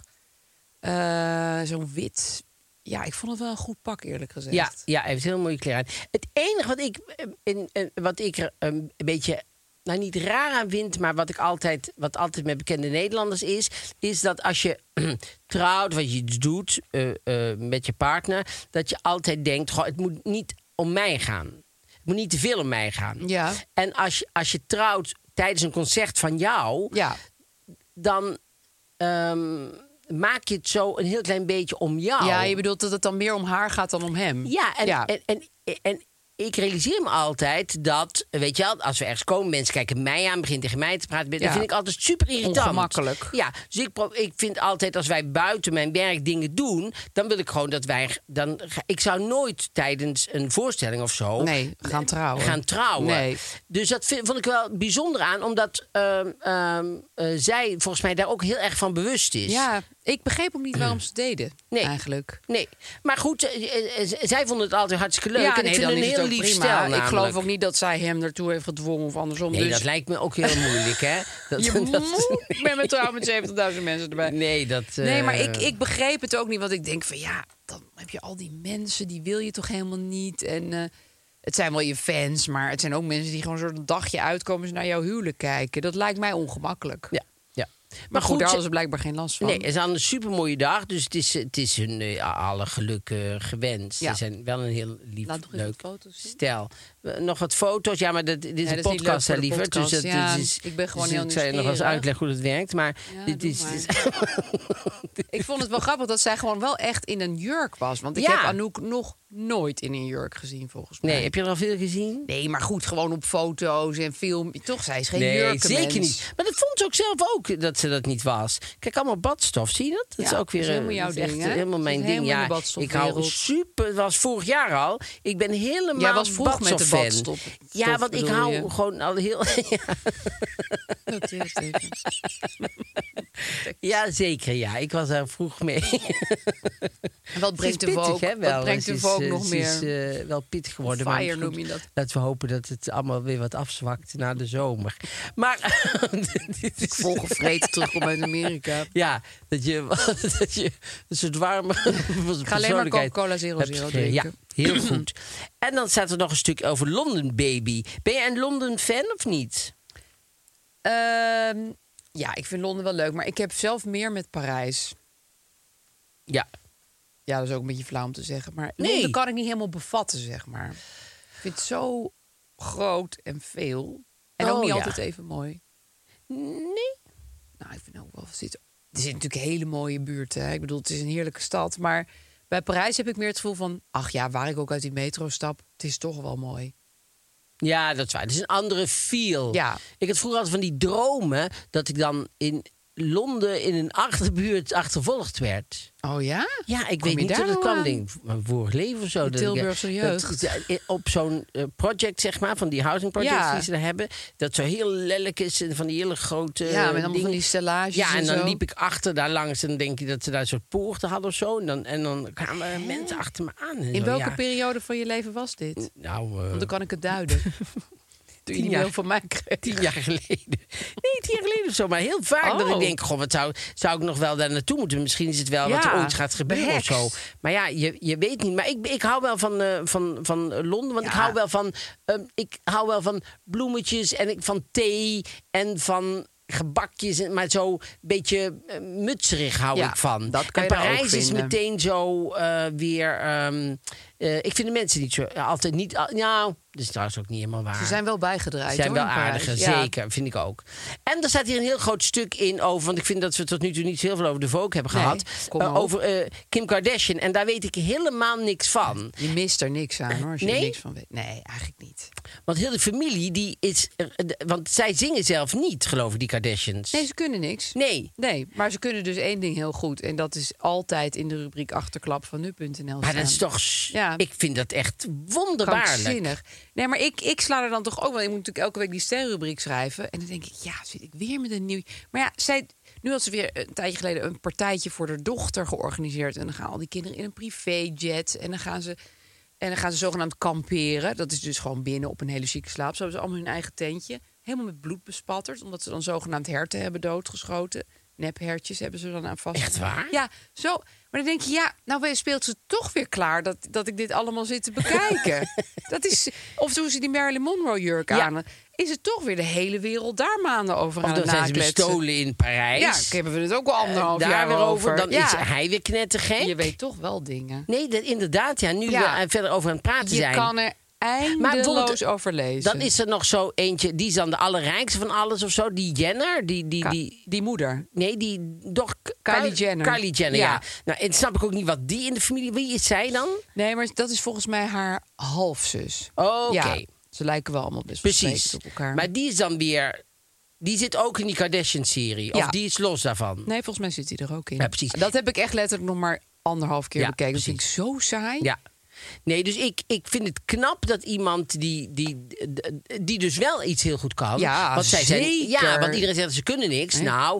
eh, Zo'n wit. Ja, ik vond het wel een goed pak, eerlijk gezegd. ja, ja, hij heeft heel mooie kleren aan. Het enige wat ik, eh, in, eh, wat ik er eh, een beetje... Nou, niet raar aan vind, maar wat ik altijd, wat altijd met bekende Nederlanders is, is dat als je trouwt, wat je iets doet eh, eh, met je partner, dat je altijd denkt, goh, het moet niet om mij gaan. Het moet niet te veel om mij gaan. Ja. En als je, als je trouwt tijdens een concert van jou, Ja, dan ehm, maak je het zo een heel klein beetje om jou. ja, je bedoelt dat het dan meer om haar gaat dan om hem. Ja, en, ja. En, en, en ik realiseer me altijd dat, weet je wel, als we ergens komen, mensen kijken mij aan, beginnen tegen mij te praten, dat Ja. vind ik altijd super irritant. Ongemakkelijk. Ja, dus ik, pro- ik vind altijd als wij buiten mijn werk dingen doen, dan wil ik gewoon dat wij, dan, ga- ik zou nooit tijdens een voorstelling of zo Nee, gaan trouwen. gaan trouwen. Nee. Dus dat vind, vond ik wel bijzonder aan, omdat ehm, ehm, eh, zij volgens mij daar ook heel erg van bewust is. Ja, Ik begreep ook niet waarom ze het deden, Nee. eigenlijk. Nee, maar goed, eh, eh, zij vonden het altijd hartstikke leuk. Ja, en nee, ik vind dan een is het heel ook lief prima. stel Ik namelijk. geloof ook niet dat zij hem ertoe heeft gedwongen of andersom. Nee, dus dat lijkt me ook heel moeilijk, hè? Dat, je dat- moet met me trouwen met zeventigduizend mensen erbij. Nee, dat... eh, Nee, maar ik, ik begreep het ook niet. Want ik denk van ja, dan heb je al die mensen, die wil je toch helemaal niet. En eh, het zijn wel je fans, maar het zijn ook mensen die gewoon zo'n dagje uitkomen, ze naar jouw huwelijk kijken. Dat lijkt mij ongemakkelijk. Ja, ja. Maar goed, daar ze- hadden ze blijkbaar geen last van. Nee, het is aan een supermooie dag, dus het is, het is hun eh, alle geluk eh, gewenst. Ja. Ze zijn wel een heel lief, Laat nog eens leuk wat foto's zien. stel. Eh, nog wat foto's, ja, maar dat, dit is Ja, een dat is niet leuk podcast, hè, voor de liever. podcast. Dus dat, Ja, dat is, ik ben gewoon dus heel ik zou je nog eens nieuwsgierig. uitleggen hoe het werkt, maar Ja, dit doe is... maar. is- Ik vond het wel grappig dat zij gewoon wel echt in een jurk was. Want ik Ja. heb Anouk nog nooit in een jurk gezien, volgens mij. Nee, heb je er al veel gezien? Nee, maar goed, gewoon op foto's en film. Toch, zij is geen Nee, jurkenmens. zeker niet. Maar dat vond ze ook zelf ook, dat ze dat niet was. Kijk, allemaal badstof, zie je dat? Dat Ja, is ook weer dat is helemaal eh, jouw dat is echt ding, hè? helemaal Dat mijn is ding. helemaal in Ja, de ik hou badstofwereld. super, het was vorig jaar al. Ik ben helemaal Jij was vroeg met de badstoffan. badstof. Ja, want ik bedoel hou je? gewoon al heel... ja. Noteer het even. Ja, zeker. Ja, ik was daar vroeg mee. En wat brengt Ze de is pittig, Vogue? hè, wel. Wat brengt Ze de is, Vogue eh, nog ze meer? is eh, wel pittig geworden. Fire maar goed, noem je dat. Laten we hopen dat het allemaal weer wat afzwakt na de zomer. Maar dit is Volgevreten terugkomt uit Amerika. ja, dat je, dat je een soort warme Ik ga alleen maar Coca-Cola Zero hebt Zero gekregen. drinken. Ja, heel goed. En dan staat er nog een stuk over London Baby. Ben jij een London fan of niet? Ehm, ja, ik vind Londen wel leuk. Maar ik heb zelf meer met Parijs. Ja. Ja, dat is ook een beetje flauw om te zeggen. Maar Nee. Londen kan ik niet helemaal bevatten, zeg maar. Ik vind het zo groot en veel. En ook Oh, niet ja. altijd even mooi. Nee. Nou, ik vind ook wel... Er zit- er zitten natuurlijk hele mooie buurten. Hè? Ik bedoel, het is een heerlijke stad. Maar bij Parijs heb ik meer het gevoel van... ach ja, waar ik ook uit die metro stap, het is toch wel mooi. Ja, dat is waar. Het is een andere feel. Ja. Ik had vroeger altijd van die dromen dat ik dan in Londen in een achterbuurt achtervolgd werd. Oh ja? Ja, ik Kom weet je niet daar hoe dat nou kwam. aan? Denk, ik, mijn vorig leven of zo. De dat ik, eh, Tilburgse jeugd. dat- ja, op zo'n eh, project, zeg maar, van die housing projects Ja. die ze daar hebben. Dat zo heel lelijk is en van die hele grote Ja, met allemaal dingen. van die stellages Ja, en en dan zo. liep ik achter daar langs en dan denk je dat ze daar een soort poorten hadden of zo. En dan, en dan kwamen mensen achter me aan. En In zo, welke ja. periode van je leven was dit? Nou, eh, Want dan kan ik het duiden. Toen je Tien die mail jaar. van mij kreeg. Tien jaar geleden. Nee, tien jaar geleden of zo. Maar heel vaak dat ik Oh. denk... Goh, wat zou, zou ik nog wel daar naartoe moeten? Misschien is het wel wat Ja, er ooit gaat gebeuren beheks. of zo. Maar ja, je, je weet niet. Maar ik, ik hou wel van, eh, van, van Londen. Want ik Ja. hou wel van... ehm, ik hou wel van bloemetjes en ik, van thee en van... gebakjes, en- maar zo een beetje eh, mutserig hou Ja, ik van. dat kan en je daar ook Parijs is vinden. meteen zo eh, weer... ehm, eh, ik vind de mensen niet zo... altijd niet... al- nou, dat is trouwens ook niet helemaal waar. Ze zijn wel bijgedraaid. Zijn hoor, wel in Parijs. aardiger, Ja. zeker, vind ik ook. En er staat hier een heel groot stuk in over... want ik vind dat we tot nu toe niet zo heel veel over de Vogue hebben Nee, gehad. kom eh, maar op. over eh, Kim Kardashian. En daar weet ik helemaal niks van. Je mist er niks aan hoor, als je Nee? er niks van weet. Nee, eigenlijk niet. Want heel de familie, die is... er- de- want zij zingen zelf niet, geloof ik, die Kardashians. Nee, ze kunnen niks. Nee. Nee, maar ze kunnen dus één ding heel goed. En dat is altijd in de rubriek achterklap van nu punt n l Maar dat is toch... s- Ja. Ik vind dat echt wonderbaarlijk. krankzinnig. Nee, maar ik, ik sla er dan toch ook wel. Ik moet natuurlijk elke week die sterrenrubriek schrijven. En dan denk ik, ja, zit ik weer met een nieuw. Maar ja, zij, nu had ze weer een tijdje geleden een partijtje voor haar dochter georganiseerd. En dan gaan al die kinderen in een privéjet. En dan gaan ze. En dan gaan ze zogenaamd kamperen. Dat is dus gewoon binnen op een hele chique slaap. Zo hebben ze allemaal hun eigen tentje. Helemaal met bloed bespatterd. Omdat ze dan zogenaamd herten hebben doodgeschoten. Nephertjes hebben ze dan aan vast. Echt waar? Ja, zo. Maar dan denk je, ja, nou speelt ze toch weer klaar dat, dat ik dit allemaal zit te bekijken. Dat is, of toen ze die Marilyn Monroe jurk Ja. aan, is het toch weer de hele wereld daar maanden over Of aan dan het zijn ze nakletsen. bestolen in Parijs. Ja, ik hebben we het ook al anderhalf daar jaar weer over. Dan ja. is hij weer knettergek. Je weet toch wel dingen. Nee, dat, inderdaad. Ja, nu Ja. we verder over aan het praten Je zijn. kan er eindeloos bijvoorbeeld, over lezen. Dan is er nog zo eentje, die is dan de allerrijkste van alles of zo. Die Jenner, die... die, Ka- die die moeder. nee, die doch... Kylie Jenner. Kylie Jenner, ja. Ja. Nou, en snap ik ook niet wat die in de familie... Wie is zij dan? Nee, maar dat is volgens mij haar halfzus. Oké. Ja, ze lijken wel allemaal best wel Precies. sprekend op elkaar. Maar die is dan weer... Die zit ook in die Kardashian-serie. Of Ja. die is los daarvan. Nee, volgens mij zit hij er ook in. Ja, precies. Dat heb ik echt letterlijk nog maar anderhalf keer Ja, bekeken. Dat vind ik precies. zo saai. Ja. Nee, dus ik, ik vind het knap dat iemand die, die, die dus wel iets heel goed kan. Ja, want zij Zijn, zeker. ja, want iedereen zegt ze kunnen niks. Nee. Nou,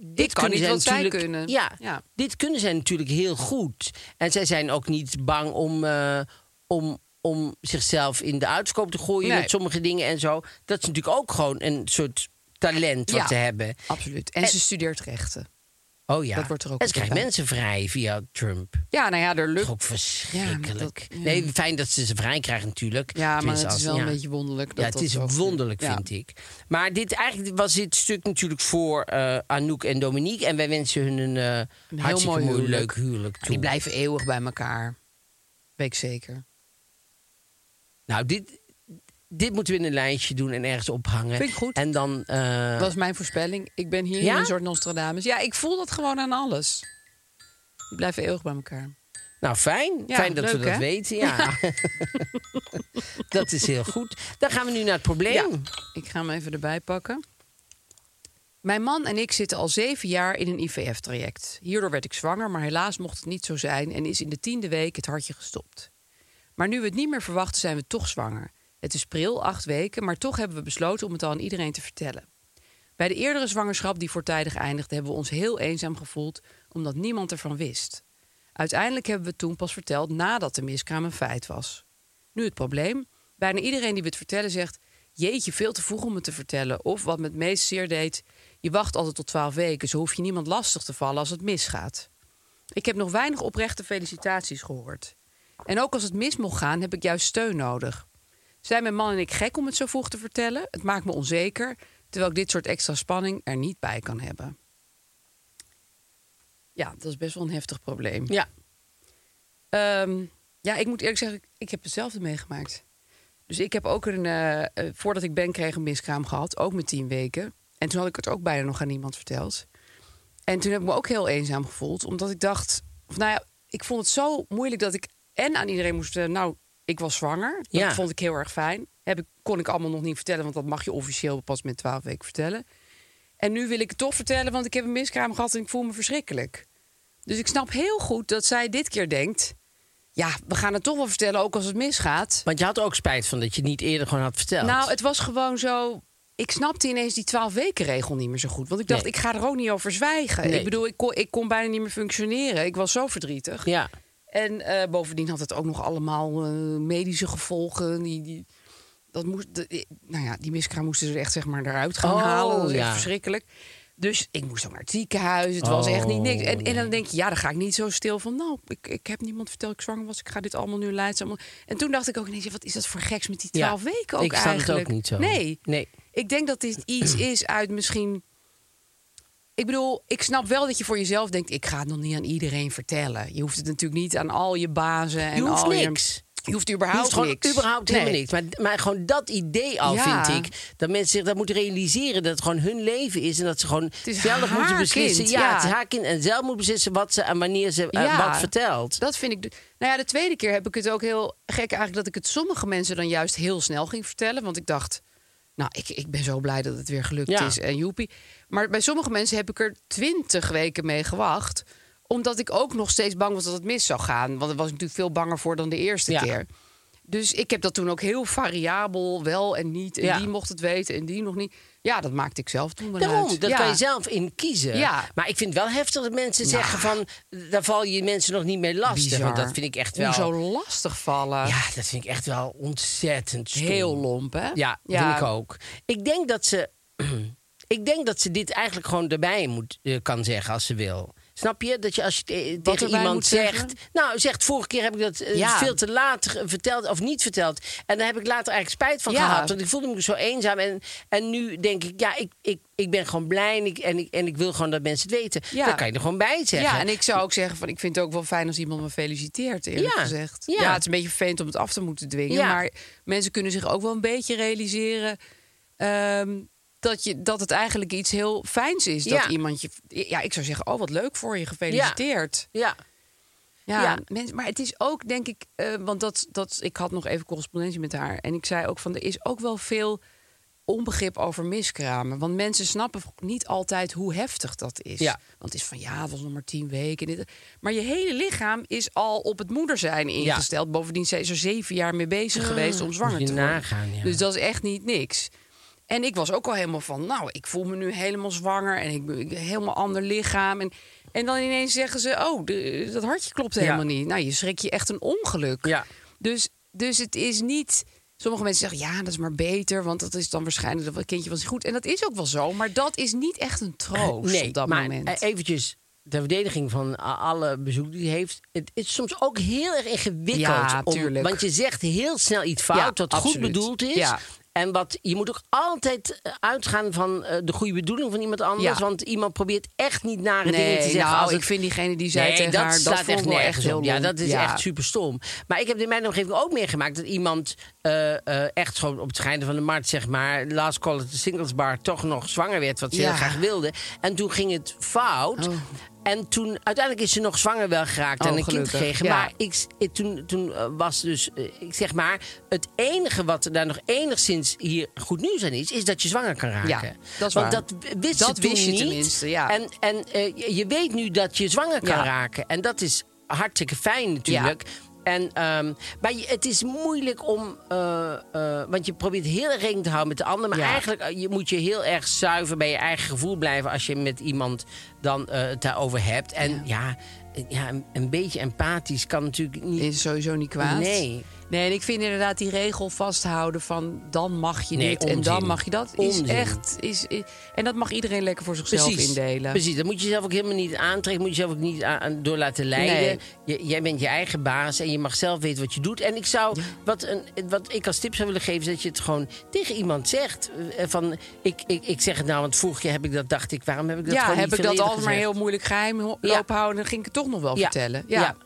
dit kan kunnen niet zij wat zij natuurlijk- kunnen. Ja, Ja. dit kunnen zij natuurlijk heel goed. En zij zijn ook niet bang om, eh, om, om zichzelf in de uitverkoop te gooien Nee. met sommige dingen en zo. Dat is natuurlijk ook gewoon een soort talent wat Ja. ze hebben. Absoluut. En, En- ze studeert rechten. Oh ja. Dat wordt er ook en ze krijgt bij. mensen vrij via Trump. Ja, nou ja, er Dat lukt. is ook verschrikkelijk. Ja, dat- ja. Nee, fijn dat ze ze vrij krijgen natuurlijk. Ja, maar Tenminste, het is als- wel ja. een beetje wonderlijk. Dat Ja, het dat is zo- wonderlijk, Ja. vind ik. Maar dit, eigenlijk was dit stuk natuurlijk voor eh, Anouk en Dominique. En wij wensen hun een, eh heel hartstikke mooi mooi, huwelijk. leuk huwelijk Ja, toe. die blijven eeuwig bij elkaar. Weet ik zeker. Nou, dit, dit moeten we in een lijstje doen en ergens ophangen. Vind ik goed. En dan... eh, Dat is mijn voorspelling. Ik ben hier Ja? een soort Nostradamus. Ja, ik voel dat gewoon aan alles. Die blijven eeuwig bij elkaar. Nou, fijn. Ja, fijn dat we leuk, dat hè? weten. Ja. Dat is heel goed. Dan gaan we nu naar het probleem. Ja. Ik ga hem even erbij pakken. Mijn man en ik zitten al zeven jaar in een I V F-traject. Hierdoor werd ik zwanger, maar helaas mocht het niet zo zijn... en is in de tiende week het hartje gestopt. Maar nu we het niet meer verwachten, zijn we toch zwanger. Het is pril, acht weken, maar toch hebben we besloten... om het al aan iedereen te vertellen. Bij de eerdere zwangerschap die voortijdig eindigde... hebben we ons heel eenzaam gevoeld, omdat niemand ervan wist. Uiteindelijk hebben we het toen pas verteld nadat de miskraam een feit was. Nu het probleem. Bijna iedereen die we het vertellen zegt... jeetje, veel te vroeg om het te vertellen. Of wat me het meest zeer deed... je wacht altijd tot twaalf weken... zo hoef je niemand lastig te vallen als het misgaat. Ik heb nog weinig oprechte felicitaties gehoord. En ook als het mis mocht gaan, heb ik juist steun nodig. Zijn mijn man en ik gek om het zo vroeg te vertellen? Het maakt me onzeker... terwijl ik dit soort extra spanning er niet bij kan hebben. Ja, dat is best wel een heftig probleem. Ja. Ehm, ja, ik moet eerlijk zeggen, ik heb hetzelfde meegemaakt. Dus ik heb ook een, eh, eh, voordat ik Ben kreeg, een miskraam gehad. Ook met tien weken. En toen had ik het ook bijna nog aan niemand verteld. En toen heb ik me ook heel eenzaam gevoeld. Omdat ik dacht, of nou ja, ik vond het zo moeilijk dat ik en aan iedereen moest vertellen... nou, ik was zwanger. Dat Ja. vond ik heel erg fijn. Heb ik, kon ik allemaal nog niet vertellen, want dat mag je officieel pas met twaalf weken vertellen. En nu wil ik het toch vertellen, want ik heb een miskraam gehad en ik voel me verschrikkelijk. Dus ik snap heel goed dat zij dit keer denkt... ja, we gaan het toch wel vertellen, ook als het misgaat. Want je had er ook spijt van dat je het niet eerder gewoon had verteld. Nou, het was gewoon zo... Ik snapte ineens die twaalf weken regel niet meer zo goed. Want ik dacht, Nee. ik ga er ook niet over zwijgen. Nee. Ik bedoel, ik kon, ik kon bijna niet meer functioneren. Ik was zo verdrietig. Ja. En eh, bovendien had het ook nog allemaal eh, medische gevolgen. Die, die, dat moest, de- nou ja, die miskraam moesten ze er echt zeg maar eruit gaan Oh, halen. Dat was echt ja. verschrikkelijk. Dus ik moest ook naar het ziekenhuis. Het was echt niet niks. En, en dan nee. denk je, ja, dan ga ik niet zo stil van... nou, ik, ik heb niemand verteld dat ik zwanger was. Ik ga dit allemaal nu leidzaam. En toen dacht ik ook ineens, ja, wat is dat voor geks met die Ja, twaalf weken ook ik snap het eigenlijk? ook niet zo. Nee. Nee. Ik denk dat dit iets is uit misschien... Ik bedoel, ik snap wel dat je voor jezelf denkt... ik ga het nog niet aan iedereen vertellen. Je hoeft het natuurlijk niet aan al je bazen en Je hoeft al niks. je... Je hoeft Je überhaupt hoeft gewoon niks. überhaupt Nee. helemaal niks. Maar, maar gewoon dat idee al, Ja. vind ik. Dat mensen zich dat moeten realiseren. Dat het gewoon hun leven is. En dat ze gewoon is zelf haar moeten beslissen. kind, ja, ja. het is haar kind. En zelf moet beslissen wat ze en wanneer ze eh, Ja. wat vertelt. Dat vind ik... de- Nou ja, de tweede keer heb ik het ook heel gek eigenlijk... dat ik het sommige mensen dan juist heel snel ging vertellen. Want ik dacht, nou, ik, ik ben zo blij dat het weer gelukt Ja. is. En joepie. Maar bij sommige mensen heb ik er twintig weken mee gewacht. Omdat ik ook nog steeds bang was dat het mis zou gaan. Want daar was ik natuurlijk veel banger voor dan de eerste Ja. keer. Dus ik heb dat toen ook heel variabel, wel en niet. En Ja. die mocht het weten en die nog niet. Ja, dat maakte ik zelf toen wel Daarom, uit. dat Ja. kan je zelf in kiezen. Ja. Maar ik vind het wel heftig dat mensen Nou. zeggen van... daar val je mensen nog niet mee lastig. Bizar. Want dat vind ik echt wel... Hoezo lastig vallen? Ja, dat vind ik echt wel ontzettend stom. Heel lomp, hè? Ja, vind ik ook. Ik denk dat ze... ik denk dat ze dit eigenlijk gewoon erbij moet, eh, kan zeggen als ze wil. Snap je? Dat je als je te- tegen erbij iemand moet zegt... zeggen? Nou, zegt, vorige keer heb ik dat eh, Ja. veel te laat ge- verteld of niet verteld. En daar heb ik later eigenlijk spijt van Ja. gehad. Want ik voelde me zo eenzaam. En, en nu denk ik, ja, ik, ik, ik ben gewoon blij en ik, en, ik, en ik wil gewoon dat mensen het weten. Ja. Dan kan je er gewoon bij zeggen. Ja, en ik zou ook zeggen van ik vind het ook wel fijn als iemand me feliciteert, eerlijk Ja, gezegd. ja. Ja. het is een beetje vervelend om het af te moeten dwingen, Ja. maar mensen kunnen zich ook wel een beetje realiseren ehm, dat je dat het eigenlijk iets heel fijns is dat Ja. iemand je. Ja, ik zou zeggen, oh wat leuk voor je, gefeliciteerd. Ja. Ja, Ja. mensen, maar het is ook, denk ik, eh, want dat, dat, ik had nog even correspondentie met haar. En ik zei ook van, er is ook wel veel onbegrip over miskramen. Want mensen snappen niet altijd hoe heftig dat is. Ja. Want het is van, ja, het was nog maar tien weken. Dit, maar je hele lichaam is al op het moeder zijn ingesteld. Bovendien zijn ze er zeven jaar mee bezig geweest om zwanger moet te je worden. nagaan, ja. Dus dat is echt niet niks. En ik was ook al helemaal van, nou, ik voel me nu helemaal zwanger en ik ben ik, helemaal ander lichaam. En, en dan ineens zeggen ze, oh, de, dat hartje klopt helemaal Ja. niet. Nou, je schrik je echt een ongeluk. Ja. Dus, dus het is niet... Sommige mensen zeggen, ja, dat is maar beter, want dat is dan waarschijnlijk dat kindje was niet goed. En dat is ook wel zo, maar dat is niet echt een troost nee, op dat maar moment. eh, eventjes ter verdediging van a- alle bezoek die hij heeft. Het is soms ook heel erg ingewikkeld. Ja, om, tuurlijk. Want je zegt heel snel iets fout Ja, wat absoluut. goed bedoeld is. Ja. En wat, je moet ook altijd eh, uitgaan van eh, de goede bedoeling van iemand anders. Ja. Want iemand probeert echt niet nare dingen te Nee, zeggen. nou, als ik het... vind diegene die zei nee, tegen dat haar, dat slaat vond ik echt wel echt nergens heel op. Ja, lom. dat is Ja. echt super stom. Maar ik heb in mijn omgeving ook meegemaakt dat iemand uh, uh, echt zo op het schijnen van de markt, zeg maar, last call it the singles bar, toch nog zwanger werd, wat ze Ja. heel graag wilde. En toen ging het fout. Oh. En toen, uiteindelijk is ze nog zwanger wel geraakt Oh, en een gelukkig, kind gekregen. ja. Maar ik, ik- toen, toen uh, was dus, uh, ik zeg maar, het enige wat daar nog enigszins hier goed nieuws aan is, is dat je zwanger kan raken. Ja, dat is Want waar. dat wist Dat ze toen wist je niet. tenminste, ja. En, en uh, je, je weet nu dat je zwanger kan Ja. raken. En dat is hartstikke fijn natuurlijk. En, um, maar je, het is moeilijk om... Uh, uh, want je probeert heel erg rekening te houden met de ander. Maar Ja. eigenlijk uh, je moet je heel erg zuiver bij je eigen gevoel blijven... als je met iemand dan uh, het daarover hebt. En ja, ja, ja een, een beetje empathisch kan natuurlijk niet... Is sowieso niet kwaad. Nee. Nee, en ik vind inderdaad die regel vasthouden van dan mag je Nee, dit en onzin. dan mag je dat. Onzin. Is echt, is, is, en dat mag iedereen lekker voor zichzelf Precies, indelen. precies, dat moet je zelf ook helemaal niet aantrekken. Moet je zelf ook niet aan, aan- door laten leiden. Nee. Je, jij bent je eigen baas en je mag zelf weten wat je doet. En ik zou, wat, een, wat ik als tip zou willen geven, is dat je het gewoon tegen iemand zegt. Eh, Van, ik, ik, ik zeg het nou, want vorig jaar heb ik dat, dacht ik, waarom heb ik dat Ja, gewoon heb niet ik veel dat eerder altijd maar gezegd? heel moeilijk geheim ho- Ja. lopen houden. Dan ging ik het toch nog wel Ja. vertellen. Ja. Ja.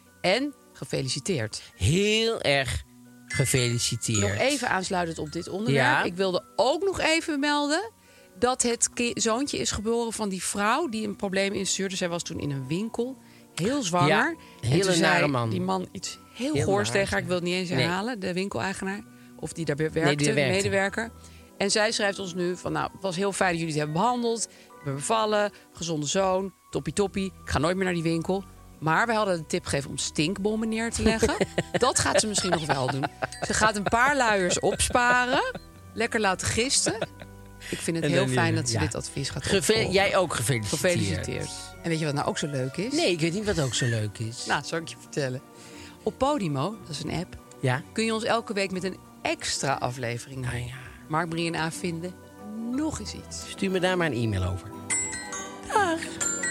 En gefeliciteerd. Heel erg gefeliciteerd. Nog even aansluitend op dit onderwerp. Ja. Ik wilde ook nog even melden dat het ki- zoontje is geboren van die vrouw die een probleem instuurde. Zij was toen in een winkel, heel zwanger. Ja, en hele toen nare zei man. die man iets heel, Heel goors naar, tegen haar. Ik ja. wil het niet eens Nee. herhalen, de winkeleigenaar. Of die daar werkte, Nee, die er werkte. medewerker. En zij schrijft ons nu van, nou, het was heel fijn dat jullie het hebben behandeld. Ik ben bevallen, gezonde zoon, toppie toppie. Ik ga nooit meer naar die winkel. Maar we hadden de tip gegeven om stinkbommen neer te leggen. Dat gaat ze misschien nog wel doen. Ze gaat een paar luiers opsparen. Lekker laten gisten. Ik vind het En heel dan fijn niet- dat ze ja. dit advies gaat Geve- opvolgen. Jij ook gefeliciteerd. Gefeliciteerd. En weet je wat nou ook zo leuk is? Nee, ik weet niet wat ook zo leuk is. Nou, zal ik je vertellen. Op Podimo, dat is een app, Ja? kun je ons elke week met een extra aflevering Nou horen. ja. Mark, Brie en A vinden nog eens iets. Stuur me daar maar een e-mail over. Dag.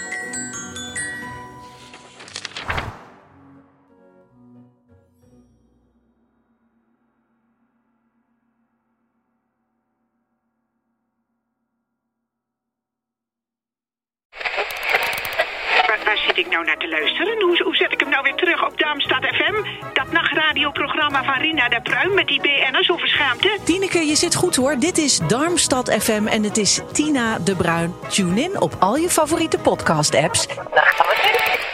Waar, waar zit ik nou naar te luisteren? Hoe, hoe zet ik hem nou weer terug op Darmstad F M? Dat nachtradioprogramma van Rina de Pruim met die B N'ers over schaamte? Tineke, je zit goed hoor. Dit is Darmstad F M en het is Tina de Bruin. Tune in op al je favoriete podcast-apps. Dag,